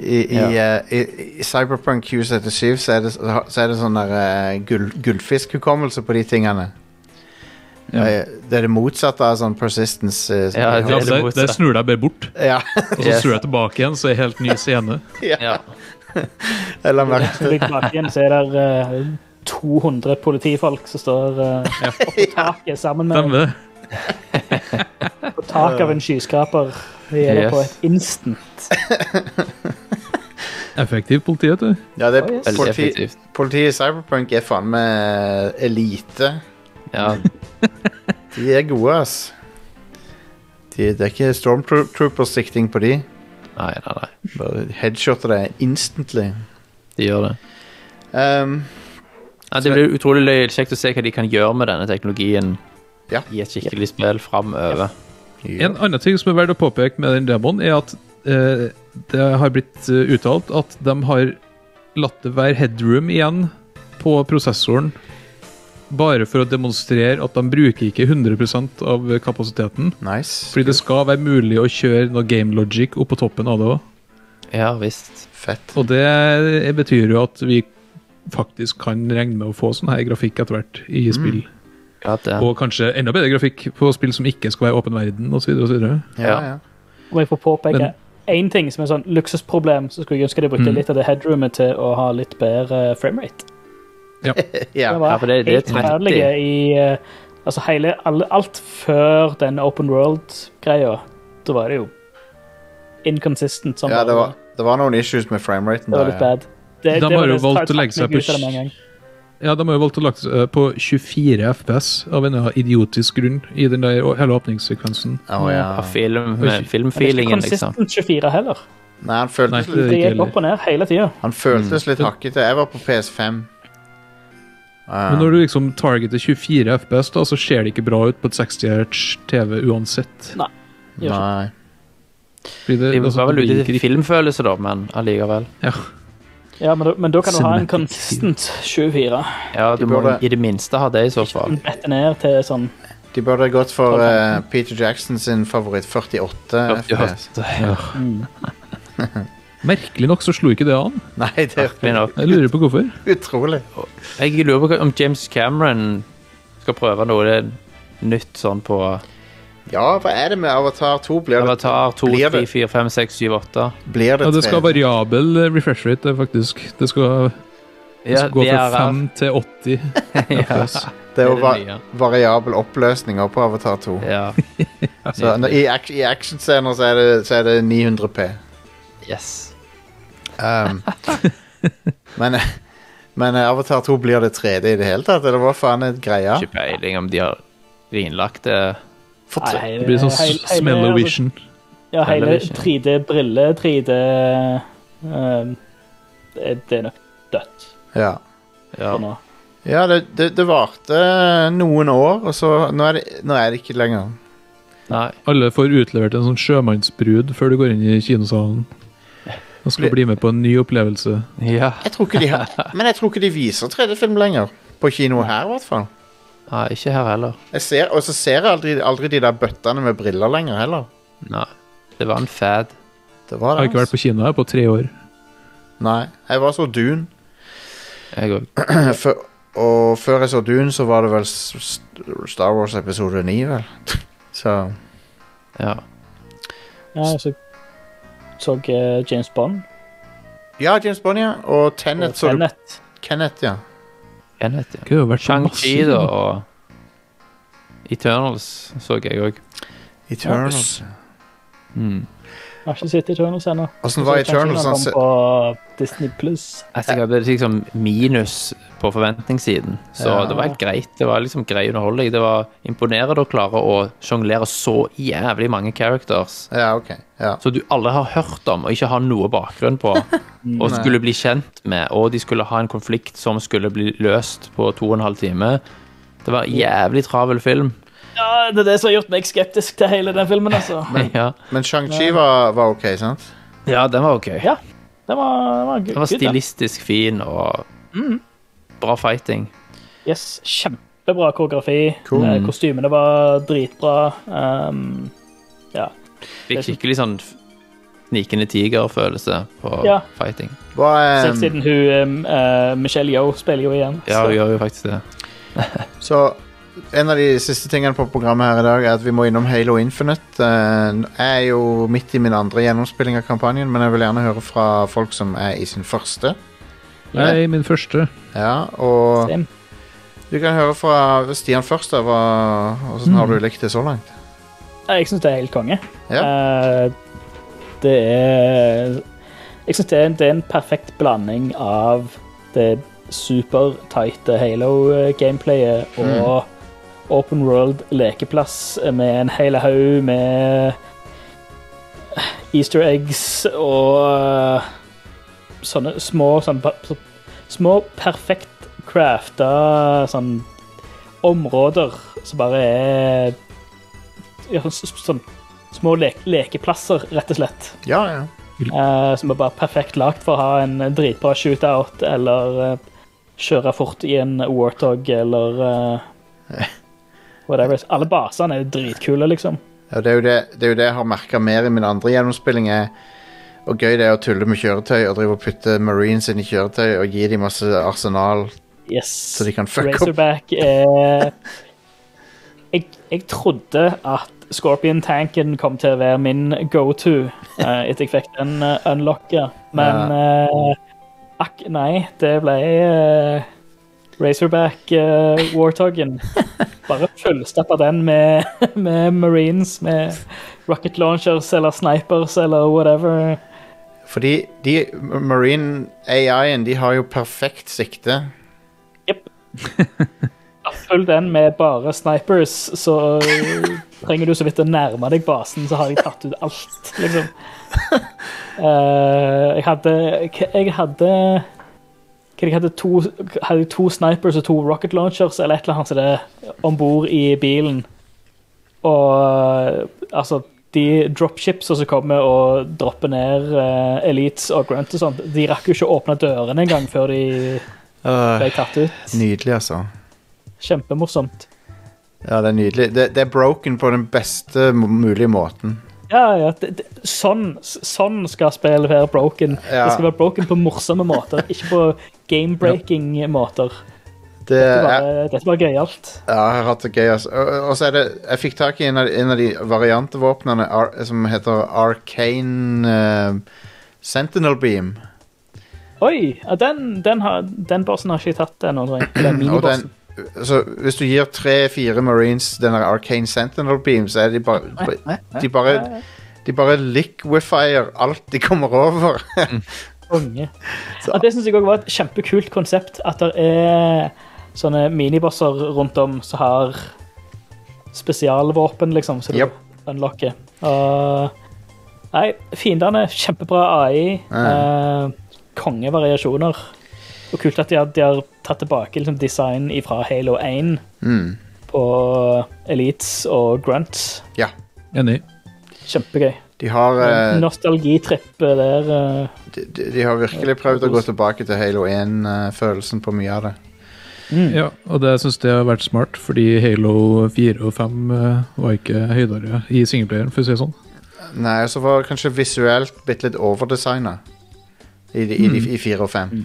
I Cyberpunk 2077 så er det sånn der gullfiskhukommelse på de tingene. Det er det motsatte av sånn persistence. Det snur deg bare bort, og så snur jeg tilbake igjen, så er det helt ny scene. Eller merke tilbake igjen, så er det 200 politifolk som står på taket sammen med på tak av en skyskraper. Vi er på et instant. Effektivt politi, vet du. Ja, det er politiet i Cyberpunk er faen med elite. Ja. De er gode, ass. Det er ikke Stormtrooper-sikting på de. Nei. Bare headshotter det instantly. De gjør det. Det blir utrolig kjekt å se hva de kan gjøre med denne teknologien i et skikkelig spill fremover. En annen ting som er verdt å påpeke med den demoen er at det har blitt uttalt at de har latt det være headroom igjen på prosessoren, bare for å demonstrere at de bruker ikke 100% av kapasiteten. Nice. Fordi det skal være mulig å kjøre noe game logic opp på toppen av det også. Ja, visst. Fett. Og det betyr jo at vi faktisk kan regne med å få sånn her grafikk etter hvert i spill. Og kanskje enda bedre grafikk på spill som ikke skal være åpen verden, og så videre og så videre. Ja. Om jeg får påpeke en ting som er sånn luksusproblem, så skulle jeg ønske de brukte litt av det headroomet til å ha litt bedre framerate. Ja. Det var helt forferdelige i altså alt før den open world-greia. Da var det jo inconsistent. Ja, det var noen issues med frameraten. Det var litt bad. De har jo valgt å legge seg på Ja, de har jo valgt å lagt på 24 FPS av en idiotisk grunn i den der hele åpningssekvensen. Filmfeelingen, liksom. Det er ikke konsistent 24 heller. Nei, han føltes Nei, Det gikk opp og ned hele tiden. Han føltes litt hakkete. Jeg var på PS5. Men når du liksom targeter 24 FPS, da, så ser det ikke bra ut på et 60 Hz TV uansett. Nei. Nei. Det var vel ute til filmfølelse da, men allikevel. Ja, men da kan du ha en consistent 24. Ja, du må i det minste ha det i så fall. Bette ned til sånn... De burde gått for Peter Jackson sin favoritt 48 FPS. Merkelig nok så slo ikke det an. Nei, det Jeg lurer på hvorfor. Utrolig. Jeg lurer på om James Cameron skal prøve noe nytt sånn på... Ja, hva er det med Avatar 2? Avatar 2, 3, 4, 5, 6, 7, 8. Blir det det skal variabel refresh rate, faktisk. Det skal gå fra 5 til 80 FPS. Det er jo variabel oppløsninger på Avatar 2. Ja. Så i actionscener så er det 900p. Yes. Men Avatar 2 blir det 3D i det hele tatt, eller hva faen er greia? Ikke peiling om de har rinlagt det. Det blir sånn smell-o-vision. Ja, hele 3D-brille, 3D... det er nok dødt. Ja. Ja, det varte noen år, og så nå er det ikke lenger. Nei. Alle får utlevert en sånn sjømannsbrud før du går inn i kinosalen. Og skal bli med på en ny opplevelse. Ja. Men jeg tror ikke de viser 3D-film lenger. På kino her, i hvert fall. Nei, ikke her heller. Og så ser jeg aldri de der bøttene med briller lenger heller. Nei, det var en fad. Det var det, jeg har ikke vært på kino her på 3 år. Nei, jeg var så Dune. Jeg også. Og før jeg så Dune, så var det vel Star Wars episode 9, vel? Så... Ja. Ja, så James Bond. Ja, James Bond, ja. Og Tenet. Kenneth, ja. Shang-Chi da, og Eternals så jeg også. Eternals. Jeg har ikke sett Eternals ennå. Hvordan var Eternals? Han kom på Disney+. Jeg hadde liksom minus på forventningssiden, så det var helt greit. Det var liksom grei underholdning. Det var imponerende å klare å jonglere så jævlig mange characters. Ja, ok. Ja. Så du alle har hørt om, og ikke har noe bakgrunn på, og skulle bli kjent med, og de skulle ha en konflikt som skulle bli løst på 2,5 timer. Det var jævlig travel film. Ja, det er det som har gjort meg skeptisk til hele den filmen, altså. Men Shang-Chi var ok, sant? Ja, den var ok. Ja, den var good. Den var stilistisk fin, og bra fighting. Yes, kjempebra koreografi. Cool. Kostymene var dritbra. Ja. Fikk skikkelig sånn snikende tiger-følelse på fighting. Selv siden hun, Michelle Yeoh spiller jo igjen. Ja, hun gjør jo faktisk det. Så en av de siste tingene på programmet her i dag er at vi må innom Halo Infinite. Jeg er jo midt i min andre gjennomspilling av kampanjen, men jeg vil gjerne høre fra folk som er i sin første. Jeg er i min første. Ja, og du kan høre fra Stian først. Hvordan har du likt det så langt? Jeg synes det er helt konge. Ja. Det er... Jeg synes det er en perfekt blanding av det super-tighte Halo-gameplayet og open world lekeplass med en hele haug med Easter eggs og sånne små perfekt crafta sånn områder som bare er sånn små lekeplasser, rett og slett. Ja. Som er bare perfekt lagt for å ha en dritbra shootout eller kjøre fort i en Warthog eller whatever. Alle basene er jo dritkule, liksom. Ja, det er jo det jeg har merket mer i min andre gjennomspilling og gøy det er å tulle med kjøretøy og drive og putte Marines inn i kjøretøy og gi dem masse arsenal så de kan fuck Razorback jeg trodde at Scorpion-tanken kom til å være min go-to etter jeg fikk den unlocket, men nei, det ble Razorback Warthoggen. Bare fullstappa den med Marines, med rocket launchers eller snipers eller whatever. Fordi Marine AI-en, de har jo perfekt sikte. Yep. Følg den med bare snipers, så trenger du så vidt å nærme deg basen, så har jeg tatt ut alt, liksom. Jeg hadde to snipers og 2 rocket launchers, eller et eller annet som det ombord i bilen. Og altså, de dropships som kommer og dropper ned elites og grunt og sånt, de rakk jo ikke å åpne dørene en gang før de ble tatt ut. Nydelig, altså. Kjempemorsomt. Ja, det er nydelig. Det er broken på den beste mulige måten. Ja, sånn skal spillet være broken. Ja. Det skal være broken på morsomme måter, ikke på game-breaking måter. Dette er bare gøyalt. Ja, jeg har hatt det gøy, altså. Og så er det, jeg fikk tak i en av de variantevåpnene som heter Arcane Sentinel Beam. Oi, den bossen har ikke jeg tatt ennå, tror jeg. Den minibossen. Så hvis du gir 3-4 Marines denne Arcane Sentinel Beam, så er de bare liquefier alt de kommer over. Unge. Og det synes jeg også var et kjempekult konsept, at det er sånne minibosser rundt om som har spesialvåpen, liksom, så du unlocker. Nei, fiendene, kjempebra AI, kongevariasjoner. Og kult at de har tatt tilbake liksom, design fra Halo 1 på Elites og Grunts. Ja. Enig. Kjempegøy. De har nostalgitripp der. De har virkelig prøvd å gå tilbake til Halo 1-følelsen på mye av det. Ja, og det synes jeg har vært smart, fordi Halo 4 og 5 var ikke høydere i singleplayeren, for å si det sånn. Nei, så var det kanskje visuelt litt overdesignet i 4 og 5.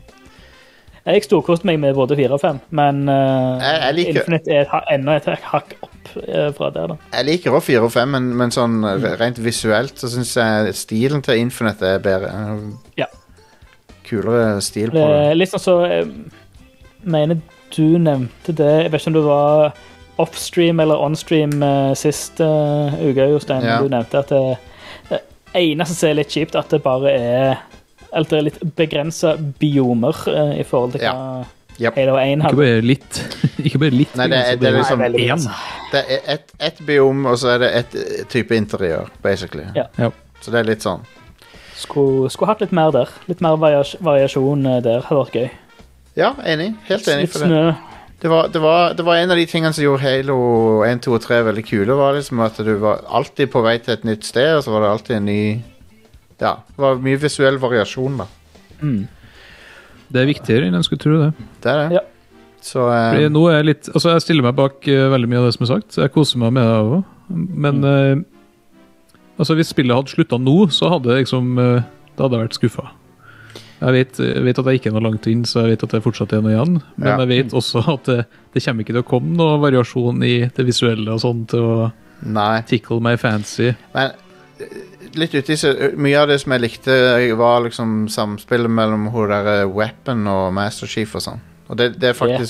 Jeg storkoste meg med både 4 og 5, men Infinite er enda et hakk opp fra der da. Jeg liker også 4 og 5, men sånn rent visuelt så synes jeg stilen til Infinite er bedre. Ja. Kulere stil på det. Litt sånn så, mener du nevnte det, jeg vet ikke om det var off-stream eller on-stream sist uke, Jostein, du nevnte at det eneste som er litt kjipt, at det bare er eller det er litt begrenset biomer i forhold til hva Halo 1 hadde. Ikke bare litt. Nei, det er liksom det er et biom, og så er det et type interiør, basically. Ja. Så det er litt sånn. Skulle hatt litt mer der. Litt mer variasjon der hadde vært gøy. Ja, enig. Helt enig. Litt snø. Det var en av de tingene som gjorde Halo 1, 2 og 3 veldig kule, var liksom at du var alltid på vei til et nytt sted, og så var det alltid en ny... Ja, det var mye visuell variasjon da. Det er viktigere enn jeg skulle tro det. Det er det. Ja. Så, fordi nå er jeg litt... Altså, jeg stiller meg bak veldig mye av det som er sagt, så jeg koser meg med det også. Men altså, hvis spillet hadde sluttet nå, så hadde det liksom... det hadde vært skuffet. Jeg vet at jeg ikke er noe langt inn, så jeg vet at det fortsatt er noe igjen. Men jeg vet også at det kommer ikke til å komme noe variasjon i det visuelle og sånn til å tickle my fancy. Men... Litt uti, mye av det som jeg likte var liksom samspillet mellom hun der Weapon og Master Chief og sånn. Og det er faktisk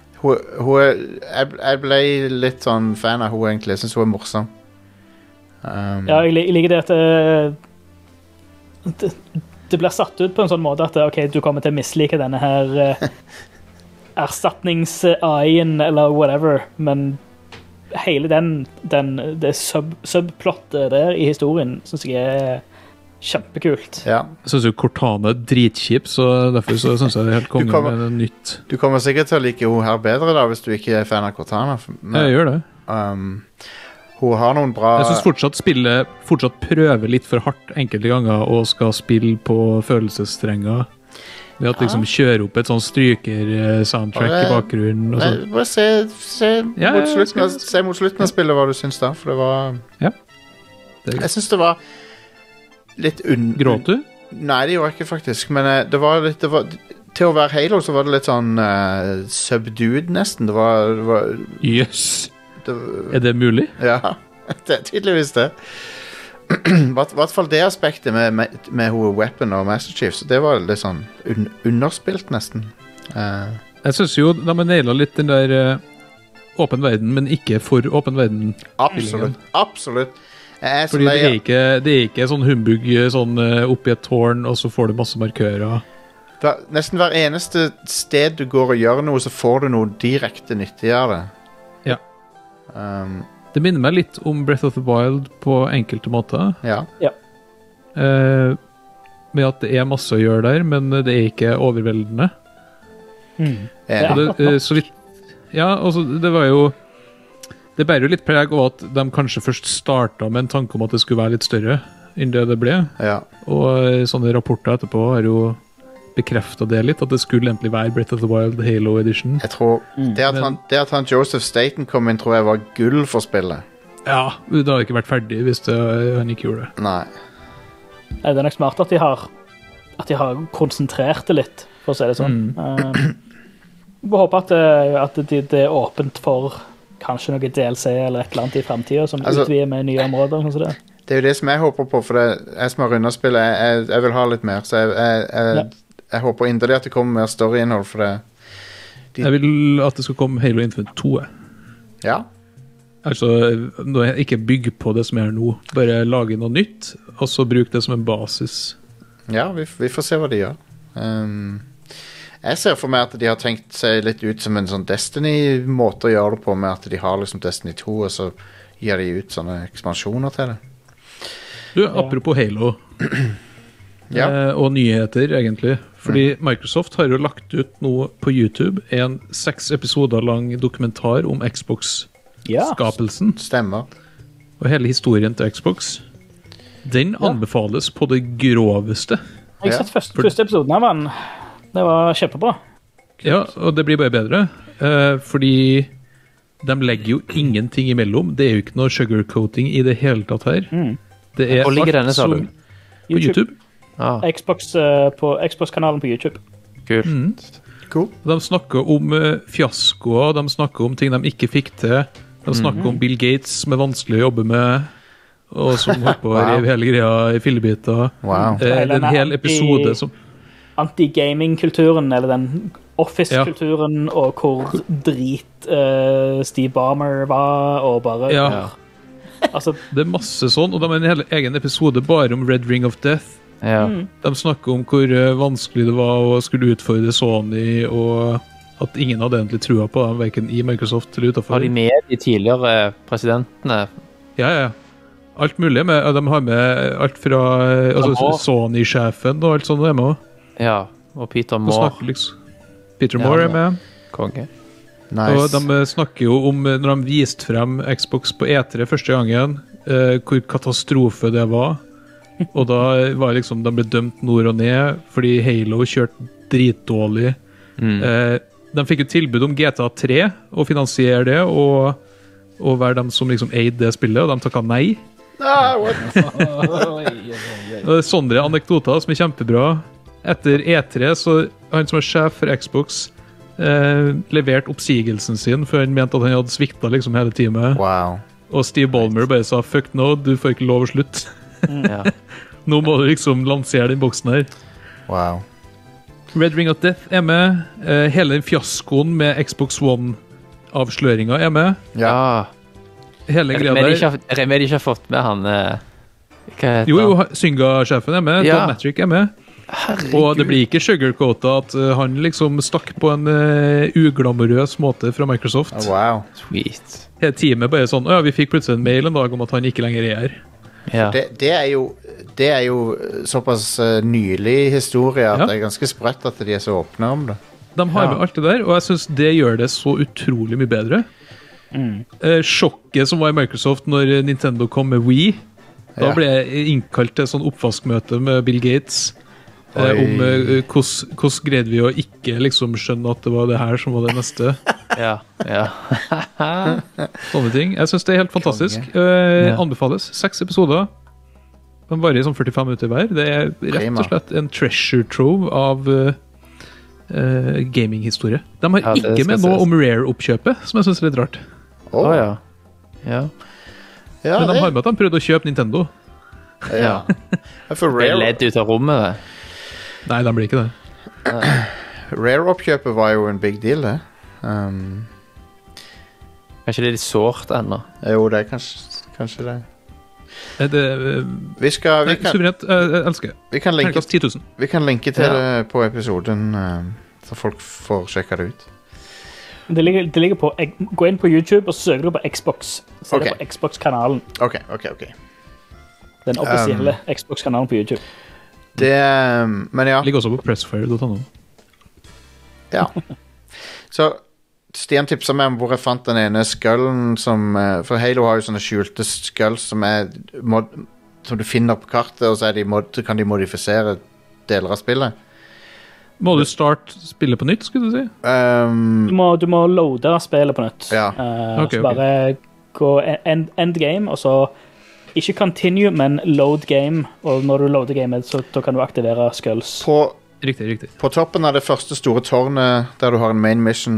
jeg ble litt sånn fan av hun egentlig. Jeg synes hun er morsom. Ja, jeg liker det at det blir satt ut på en sånn måte at ok, du kommer til å mislike denne her erstatnings-AI-en eller whatever, men hele det subplottet der i historien synes jeg er kjempekult. Ja. Jeg synes jo Cortana er dritkjip, så derfor så synes jeg det er helt kongen med noe nytt. Du kommer sikkert til å like hun her bedre da, hvis du ikke er fan av Cortana. Jeg gjør det. Hun har noen bra... Jeg synes fortsatt prøver litt for hardt enkelte ganger og skal spille på følelsesstrenger. Ved at liksom kjører opp et sånn stryker-soundtrack i bakgrunnen. Og bare se mot slutten av spillet hva du synes da, for det var... Ja. Jeg synes det var litt Gråt du? Nei, det gjorde jeg ikke faktisk, men det var til å være Halo så var det litt sånn subdued nesten. Det var Jøss! Er det mulig? Ja, det er tydeligvis det. I hvert fall det aspektet med hun Weapon og Master Chief, så det var litt sånn underspilt nesten. Jeg synes jo de har nailet litt den der åpen verden, men ikke for åpen verden. Absolutt. Fordi det er ikke sånn humbug sånn opp i et tårn, og så får du masse markører. Nesten hver eneste sted du går og gjør noe, så får du noe direkte nyttig av det. Ja. Det minner meg litt om Breath of the Wild på enkelte måter. Ja. Med at det masse å gjøre der, men det ikke overveldende. Så vidt, altså, det var jo det bærer jo litt preg av at de kanskje først startet med en tanke om at det skulle være litt større enn det ble. Og sånne rapporter etterpå har jo bekreftet det litt, at det skulle egentlig være Breath of the Wild Halo Edition. Jeg tror det at han Joseph Staten kom inn, tror jeg var gull for spillet. Ja, det hadde ikke vært ferdig hvis han ikke gjorde det. Nei. Det er nok smart at de har konsentrert det litt, for å si det sånn. Vi håper at det er åpent for kanskje noe DLC eller et eller annet i fremtiden som utvider med nye områder. Sånn som det. Det er jo det som jeg håper på, for jeg som har rundet spillet, jeg vil ha litt mer, så jeg håper inderlig at det kommer mer storyinnhold for det. Jeg vil at det skal komme Halo Infinite 2. Ja. Altså, ikke bygge på det som nå, bare lage noe nytt, og så bruke det som en basis. Ja, vi får se hva de gjør. Jeg ser for meg at de har tenkt seg litt ut som en sånn Destiny-måte å gjøre det på, med at de har liksom Destiny 2, og så gir de ut sånne ekspansjoner til det. Du, apropos Halo og nyheter egentlig, fordi Microsoft har jo lagt ut noe på YouTube, en 6 episoder lang dokumentar om Xbox-skapelsen. Stemmer. Og hele historien til Xbox. Den anbefales på det groveste. Jeg har sett første episoden av den. Det var kjempebra. Ja, og det blir bare bedre, fordi de legger jo ingenting imellom. Det er jo ikke noe sugarcoating i det hele tatt her. Det er hvor ligger denne, sa du? På YouTube. På Xbox-kanalen på YouTube. Kult. Cool. De snakker om fiaskoer, de snakker om ting de ikke fikk til. De snakker om Bill Gates som er vanskelig å jobbe med, og som holdt på å rive hele greia i fillebiter. Det er en hel episode som anti-gaming-kulturen, eller den office-kulturen, og hvor drit Steve Ballmer var, og bare... Altså, det er masse sånn, og de har en hel egen episode bare om Red Ring of Death. De snakker om hvor vanskelig det var å skulle utfordre Sony, og at ingen hadde egentlig trua på dem, hverken i Microsoft eller utenfor. Har de med de tidligere presidentene? Ja. Alt mulig. De har med alt fra Sony-sjefen og alt sånt er med også. Ja, og Peter Moore. Peter Moore er med. Konge. Nice. Og de snakker jo om, når de viste frem Xbox på E3 første gangen, hvor katastrofe det var. Og da var liksom, de ble dømt nord og ned, fordi Halo kjørte dritdårlig. De fikk jo tilbud om GTA 3, og finansiere det, og være dem som liksom eide det spillet, og de takket nei. Og det er sånne anekdoter som er kjempebra. Etter E3, så han som er sjef for Xbox, levert oppsigelsen sin, for han mente at han hadde sviktet liksom hele teamet. Og Steve Ballmer bare sa, fuck no, du får ikke lov å slutte. Nå må du liksom lansere den boksen her. Red Ring of Death er med. Hele den fiaskoen med Xbox One-avsløringen er med. Hele greia der. Remedy ikke har fått med han hva heter Jo, Synga-sjefen er med. Don Matrick er med. Herregud. Og det blir ikke sugarcoatet at han liksom stakk på en uglamorøs måte fra Microsoft. Sweet. Hele teamet bare sånn, vi fikk plutselig en mail en dag om at han ikke lenger er her. Det er jo såpass nylig historie at det er ganske sprøtt at de er så åpne om det. De har med alt det der, og jeg synes det gjør det så utrolig mye bedre. Sjokket som var i Microsoft når Nintendo kom med Wii, da ble jeg innkalt til sånn oppvaskmøte med Bill Gates om hvordan greide vi å ikke liksom skjønne at det var det her som var det neste. Sånne ting. Jeg synes det er helt fantastisk. Anbefales 6 episoder. De varer i sånn 45 minutter hver. Det er rett og slett en treasure trove av gaming-historie. De har ikke med noe om Rare-oppkjøpet, som jeg synes er litt rart. Men de har med at de prøvde å kjøpe Nintendo. Ble ledd ut av rommet det. Nei, de blir ikke det. Rare-oppkjøpet var jo en big deal, det. Kanskje det er litt sårt ennå. Jo, det er kanskje det. Vi kan Suverent, jeg elsker det. Vi kan linke, 10 000. vi kan linke til det på episoden, så folk får sjekka det ut. Det ligger på, gå inn på YouTube og søker du på Xbox. Så er det på Xbox-kanalen. Ok. Den offisielle Xbox-kanalen på YouTube. Men ja. Ligger også på pressfire.no. Ja. Så Stian tipset meg om hvor jeg fant den ene skullen som... For Halo har jo sånne skjulte skulls som du finner på kartet, og så kan de modifisere deler av spillet. Må du starte spillet på nytt, skulle du si? Du må loade spillet på nytt. Ja. Så bare gå end game, og så ikke continue, men load game. Og når du loader gamet, så da kan du aktivere skulls. Riktig. På toppen av det første store tårnet, der du har en main mission,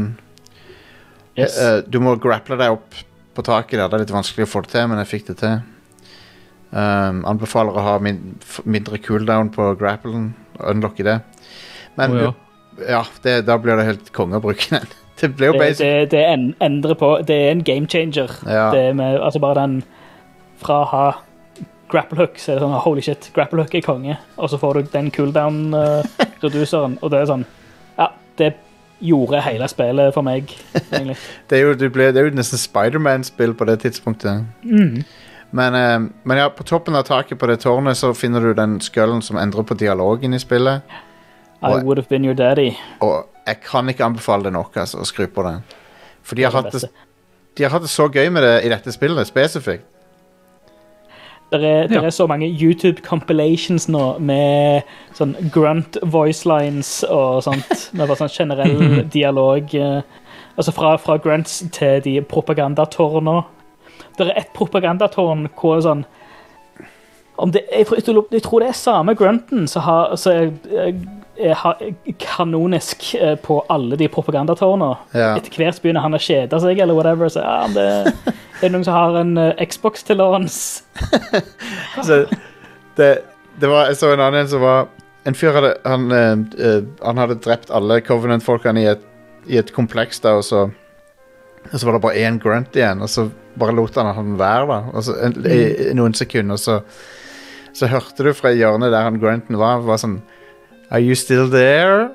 du må grapple deg opp på taket der. Det er litt vanskelig å få det til, men jeg fikk det til. Anbefaler å ha mindre cooldown på grapplen, og unlocke det. Men da blir det helt konge å bruke den. Det blir jo basic. Det endrer på. Det er en game changer. Ja. Det er med, altså bare den fra å ha grapple hook, så er det sånn, holy shit, grapple hook er konge, og så får du den cooldown-reduseren, og det er sånn, ja, det gjorde hele spillet for meg, egentlig. det er jo nesten Spider-Man-spill på det tidspunktet. Men ja, på toppen av taket på det tårnet så finner du den skullen som endrer på dialogen i spillet. I would have been your daddy. Og jeg kan ikke anbefale det nok, altså, å skru på den. For de har hatt det så gøy med det i dette spillet, spesifikt. Det er så mange YouTube compilations nå med sånn grunt voice lines og sånt, med bare sånn generell dialog, altså fra grunts til de propagandatårene. Det er et propagandatårn hvor sånn, jeg tror det er samme grunten som er kanonisk på alle de propagandatårene. Etter hvert begynner han å kjede seg eller whatever, så det er noen som har en Xbox til låns. Så jeg så en annen som var en fyr han hadde drept alle Covenant-folkene i et kompleks da, og så var det bare en grunt igjen, og så bare lot han være da, og så, i noen sekunder, så hørte du fra hjørnet der han grunten var sånn, are you still there?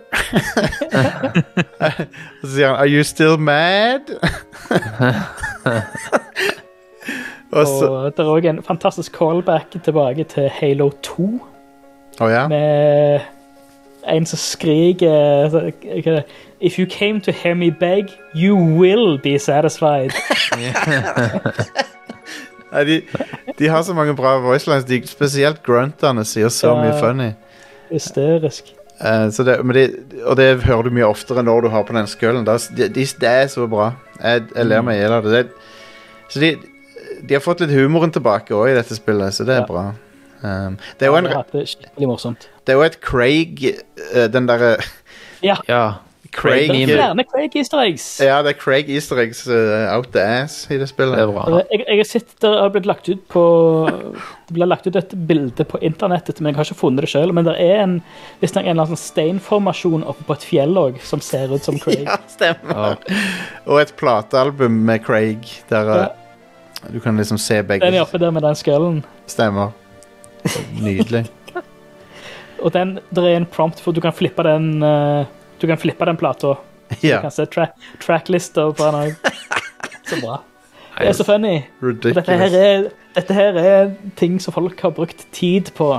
Og så sier han, are you still mad? Og det er også en fantastisk callback tilbake til Halo 2. Med en som skriker, if you came to hear me beg, you will be satisfied. De har så mange bra voicelines, spesielt gruntene sier så mye funny. Hysterisk. Og det hører du mye oftere når du har på den skullen. Det er så bra. Jeg ler meg ihjel av det. Så de har fått litt humoren tilbake også i dette spillet, så det er bra. Det er jo skikkelig morsomt. Det er jo et Craig, den der... Craig, det er flere Craig easter eggs. Ja, det er Craig easter eggs out the ass i det spillet. Det er bra. Jeg har sett det har blitt lagt ut på... Det ble lagt ut et bilde på internettet, men jeg har ikke funnet det selv. Men det er en eller annen sånn steinformasjon oppe på et fjell også, som ser ut som Craig. Ja, stemmer. Og et platealbum med Craig, der du kan liksom se begge. Den er oppe der med den skullen. Stemmer. Nydelig. Og der er en prompt for du kan flippe den... Du kan flippe den plata. Du kan se tracklister på den. Så bra. Det er så funny. Dette her er ting som folk har brukt tid på.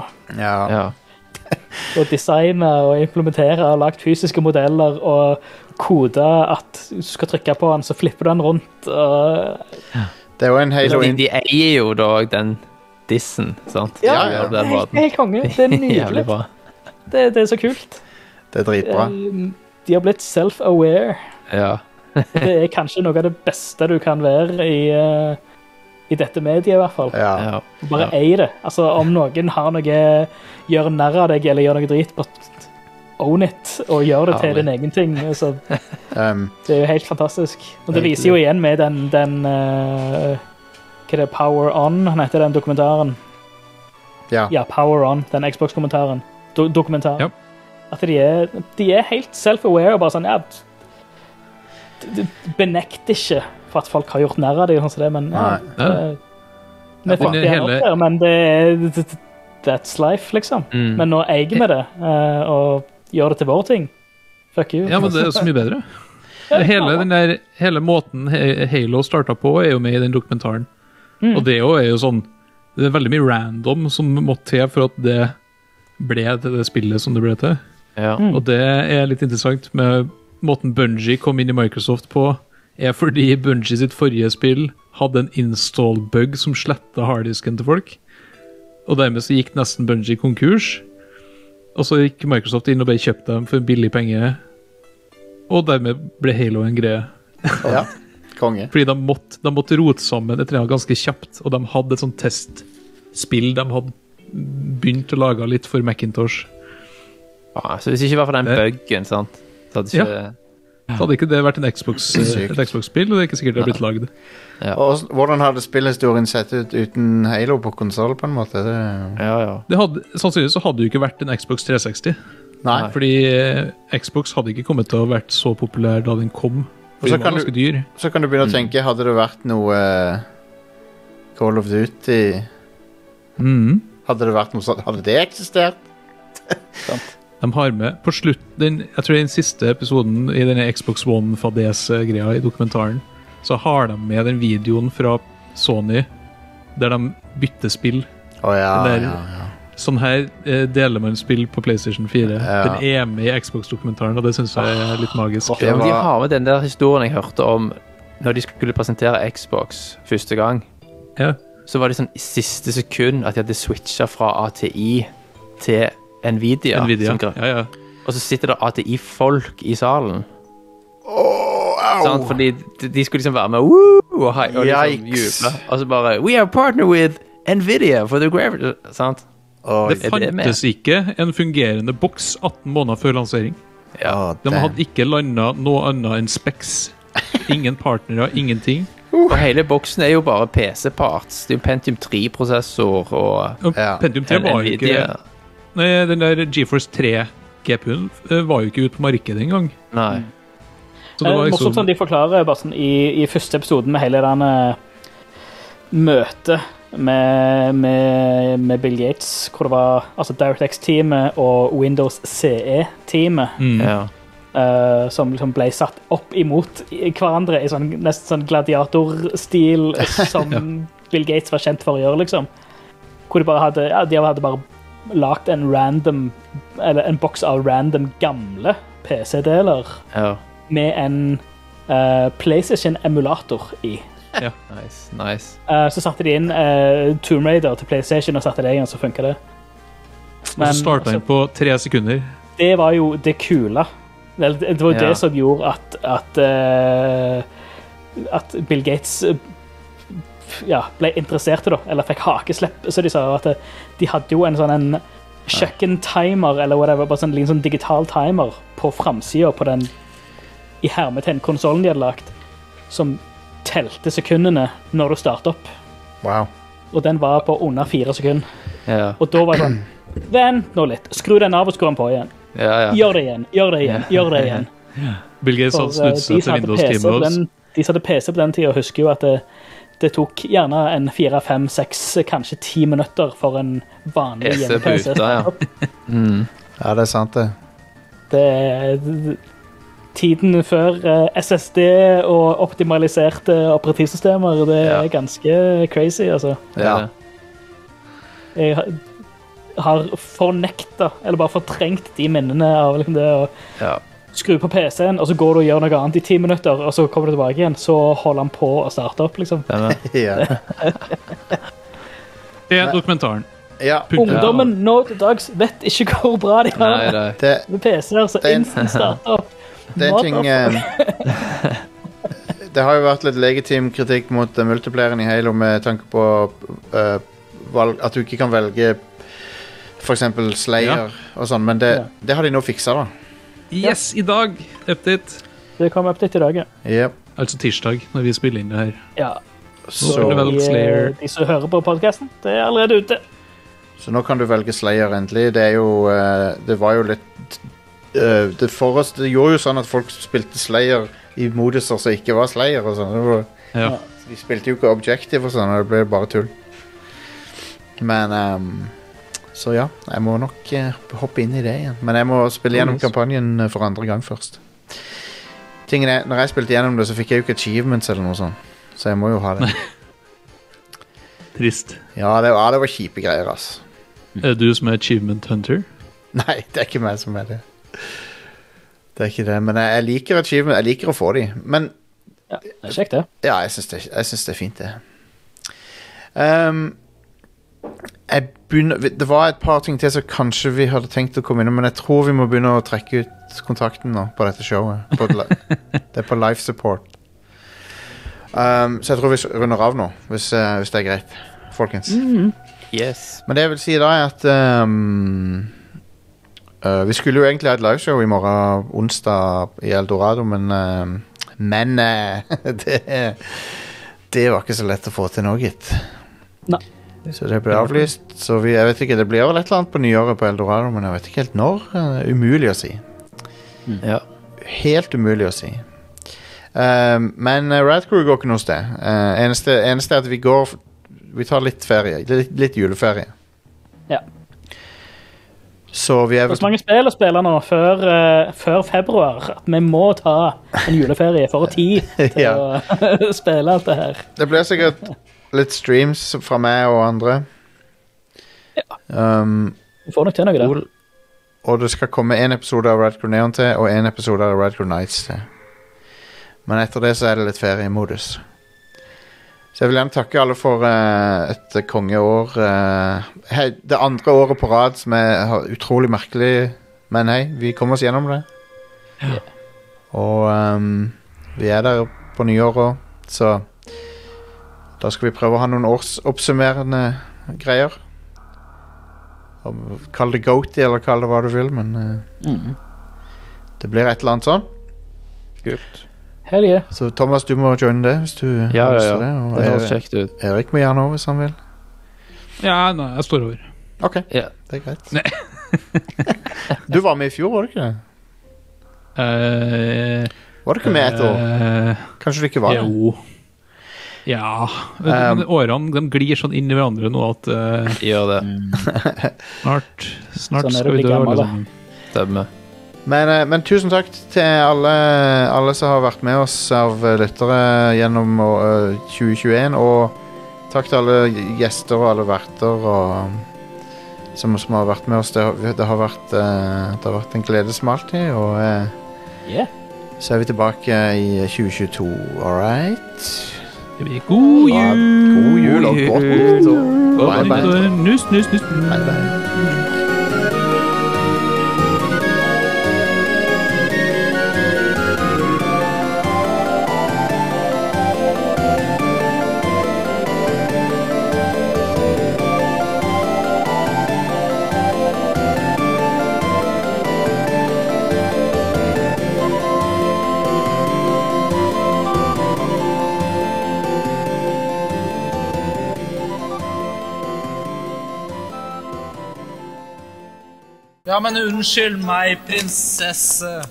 Å designe og implementere og lagt fysiske modeller og kode at du skal trykke på den, så flipper du den rundt. Det er jo en Halo... De eier jo da den dissen, sant? Ja, helt konge. Det er nydelig. Det er så kult. Det er dritbra. De har blitt self-aware. Ja. Det er kanskje noe av det beste du kan være i dette mediet, i hvert fall. Ja. Bare ei det. Altså, om noen har noe, gjør nær av deg, eller gjør noe drit, but own it, og gjør det til din egen ting. Altså, det er jo helt fantastisk. Og det viser jo igjen med den hva er det, Power On, han heter den dokumentaren. Ja, Power On, den Xbox-kommentaren. Dokumentaren. Ja. At de er helt self-aware og bare sånn, benekter ikke for at folk har gjort nær av det, men Vi fucker igjen opp der, men det er that's life, liksom. Men nå eier vi det, og gjør det til vår ting. Fuck you. Ja, men det er så mye bedre. Hele måten Halo startet på er jo med i den dokumentaren. Og det er jo sånn, det er veldig mye random som måtte til for at det ble til det spillet som det ble til. Ja. Og det er litt interessant med måten Bungie kom inn i Microsoft på, er fordi Bungie sitt forrige spill hadde en install-bug som slettet harddisken til folk. Og dermed så gikk nesten Bungie konkurs. Og så gikk Microsoft inn og bare kjøpte dem for en billig penge. Og dermed ble Halo en greie. Ja, konge. Fordi de måtte rote sammen et eller annet ganske kjapt, og de hadde et sånt testspill de hadde begynt å lage litt for Macintosh. Ja, så hvis det ikke var for den buggen, sant? Så hadde ikke det vært et Xbox-spill, og det er ikke sikkert det har blitt lagd. Ja. Og hvordan hadde spillhistorien sett ut uten Halo på konsol, på en måte? Sannsynligvis så hadde det jo ikke vært en Xbox 360. Nei. Fordi Xbox hadde ikke kommet til å ha vært så populær da den kom. Så kan, så kan du begynne å tenke, hadde det vært noe Call of Duty? Hadde det vært noe sånt? Hadde det eksistert? De har med på slutten, jeg tror den siste episoden i denne Xbox One-fadese-greia i dokumentaren, så har de med den videoen fra Sony der de bytter spill. Sånn her deler man spill på PlayStation 4. Den er med i Xbox-dokumentaren, og det synes jeg er litt magisk. Ja, men de har med den der historien jeg hørte om når de skulle presentere Xbox første gang. Ja. Så var det sånn i siste sekund at de hadde switchet fra ATI til Nvidia. Ja. Og så sitter det ATI-folk i salen. Fordi de skulle liksom være med og liksom juble. Og så bare, we have partnered with Nvidia for the graphics, sant? Det fantes ikke en fungerende boks 18 måneder før lansering. De hadde ikke landet noe annet enn specs. Ingen partnere, ingenting. Og hele boksen er jo bare PC-parts. Det er jo Pentium 3-prosessor og Pentium 3 var jo ikke... Nei, den der GeForce 3 GPU-en var jo ikke ut på markedet engang. Nei. Så det var liksom... Morsomt sånn de forklarer bare sånn, i første episoden med hele denne møtet med Bill Gates, hvor det var altså DirectX-teamet og Windows CE-teamet som liksom ble satt opp imot hverandre i sånn, nesten sånn gladiatorstil som Bill Gates var kjent for å gjøre, liksom. Hvor de hadde bare lagt en boks av random gamle PC-deler med en PlayStation-emulator i. Ja. Nice. Så satte de inn Tomb Raider til PlayStation og satte det igjen, så funket det. Men, og så startet den på 3 sekunder. Det var jo det kule. Det var jo det som gjorde at Bill Gates ble interessert da, eller fikk hakeslepp, så de sa at de hadde jo en sånn en kjøkkentimer, eller whatever, bare sånn, sånn digital timer på framsiden på den i hermetegn-konsolen de hadde lagt, som telte sekundene når du startet opp. Wow. Og den var på under 4 sekunder. Ja. Og da var det sånn, vent nå litt, skru den av og skru den på igjen. Gjør det igjen. Bill Gates hadde snudd seg til Windows-teamet. De som hadde PC på den tiden husker jo at det tok gjerne en 4, 5, 6, kanskje 10 minutter for en vanlig hjemme-PC. Ja, det er sant det. Det er tiden før SSD og optimaliserte operativsystemer, det er ganske crazy, altså. Ja. Jeg har fornektet, eller bare fortrengt de minnene av liksom det å skru på PC-en, og så går du og gjør noe annet i 10 minutter, og så kommer du tilbake igjen, så holder han på å starte opp, liksom. Det er dokumentaren. Ja. Ungdommen nå til dags vet ikke hvor bra de har med PC-er, så instant starter opp. Det er ting det har jo vært litt legitim kritikk mot multiplayeren i Halo med tanke på at du ikke kan velge for eksempel Slayer og sånn, men det har de nå fikset da. Yes, i dag, update. Det kom update i dag, Yep. Altså tirsdag, når vi spiller inn det her. Ja. Så de som hører på podcasten, det er allerede ute. Så nå kan du velge Slayer endelig. Det er jo det var jo litt det gjorde jo sånn at folk spilte Slayer i moduser som ikke var Slayer og sånn. De spilte jo ikke Objective og sånn, og det ble bare tull. Men så ja, jeg må nok hoppe inn i det igjen. Men jeg må spille gjennom kampanjen for andre gang først. Tingen er, når jeg spilte gjennom det, så fikk jeg jo ikke achievements eller noe sånt. Så jeg må jo ha det. Trist. Ja, det var kjipe greier, altså. Er det du som er achievement hunter? Nei, det er ikke meg som er det. Det er ikke det, men jeg liker achievement. Jeg liker å få de. Men ja, det er kjekt det. Ja, jeg synes det er fint det. Det var et par ting til som kanskje vi hadde tenkt å komme inn, men jeg tror vi må begynne å trekke ut kontakten nå på dette showet. Det er på live support. Så jeg tror vi runder av nå, hvis det er greit, folkens. Yes. Men det jeg vil si da er at vi skulle jo egentlig ha et liveshow i morgen, onsdag i Eldorado, men det var ikke så lett å få til nå, gitt. Nei. Så det ble avlyst. Så jeg vet ikke, det blir vel et eller annet på nyåret på Eldorado, men jeg vet ikke helt når. Umulig å si. Ja. Helt umulig å si. Men Rad Crew går ikke noe sted. Eneste er at vi tar litt ferie. Litt juleferie. Ja. Så vi er Det er så mange spill å spille nå før februar at vi må ta en juleferie for tid til å spille alt det her. Det blir sikkert litt streams fra meg og andre. Ja. Vi får nok til noe der. Og det skal komme en episode av Rad Crew Neon til, og en episode av Rad Crew Nights til. Men etter det så er det litt feriemodus. Så jeg vil gjerne takke alle for et kongeår. Det andre året på rad som er utrolig merkelig, men hei, vi kommer oss gjennom det. Ja. Og vi er der på nyåret, så da skal vi prøve å ha noen årsoppsummerende greier. Kall det goatee, eller kall det hva du vil, men det blir et eller annet sånn. Kult. Hell yeah. Så Thomas, du må joine det hvis du Ja. det. Det høres kjekt ut. Erik må gjerne over hvis han vil. Ja, nei, jeg står over. Ok, Ja. det er greit. Du var med i fjor, var du ikke det? Var du ikke med et år? Kanskje du ikke var det? Jo. Ja, men årene de glir sånn inn i hverandre nå at Gjør det. snart Sånn er det skal å vi bli dø gammel, alle da. sammen. Stemmer. Men tusen takk til alle som har vært med oss av lyttere gjennom 2021, og takk til alle gjester og alle verter og som har vært med oss. Det har vært en gledesmåltid, og så er vi tilbake i 2022. All right. God jul! God jul og godt nyttår. Bye, bye. Nuss. Bye, bye. Ja, men unnskyld meg, prinsesse.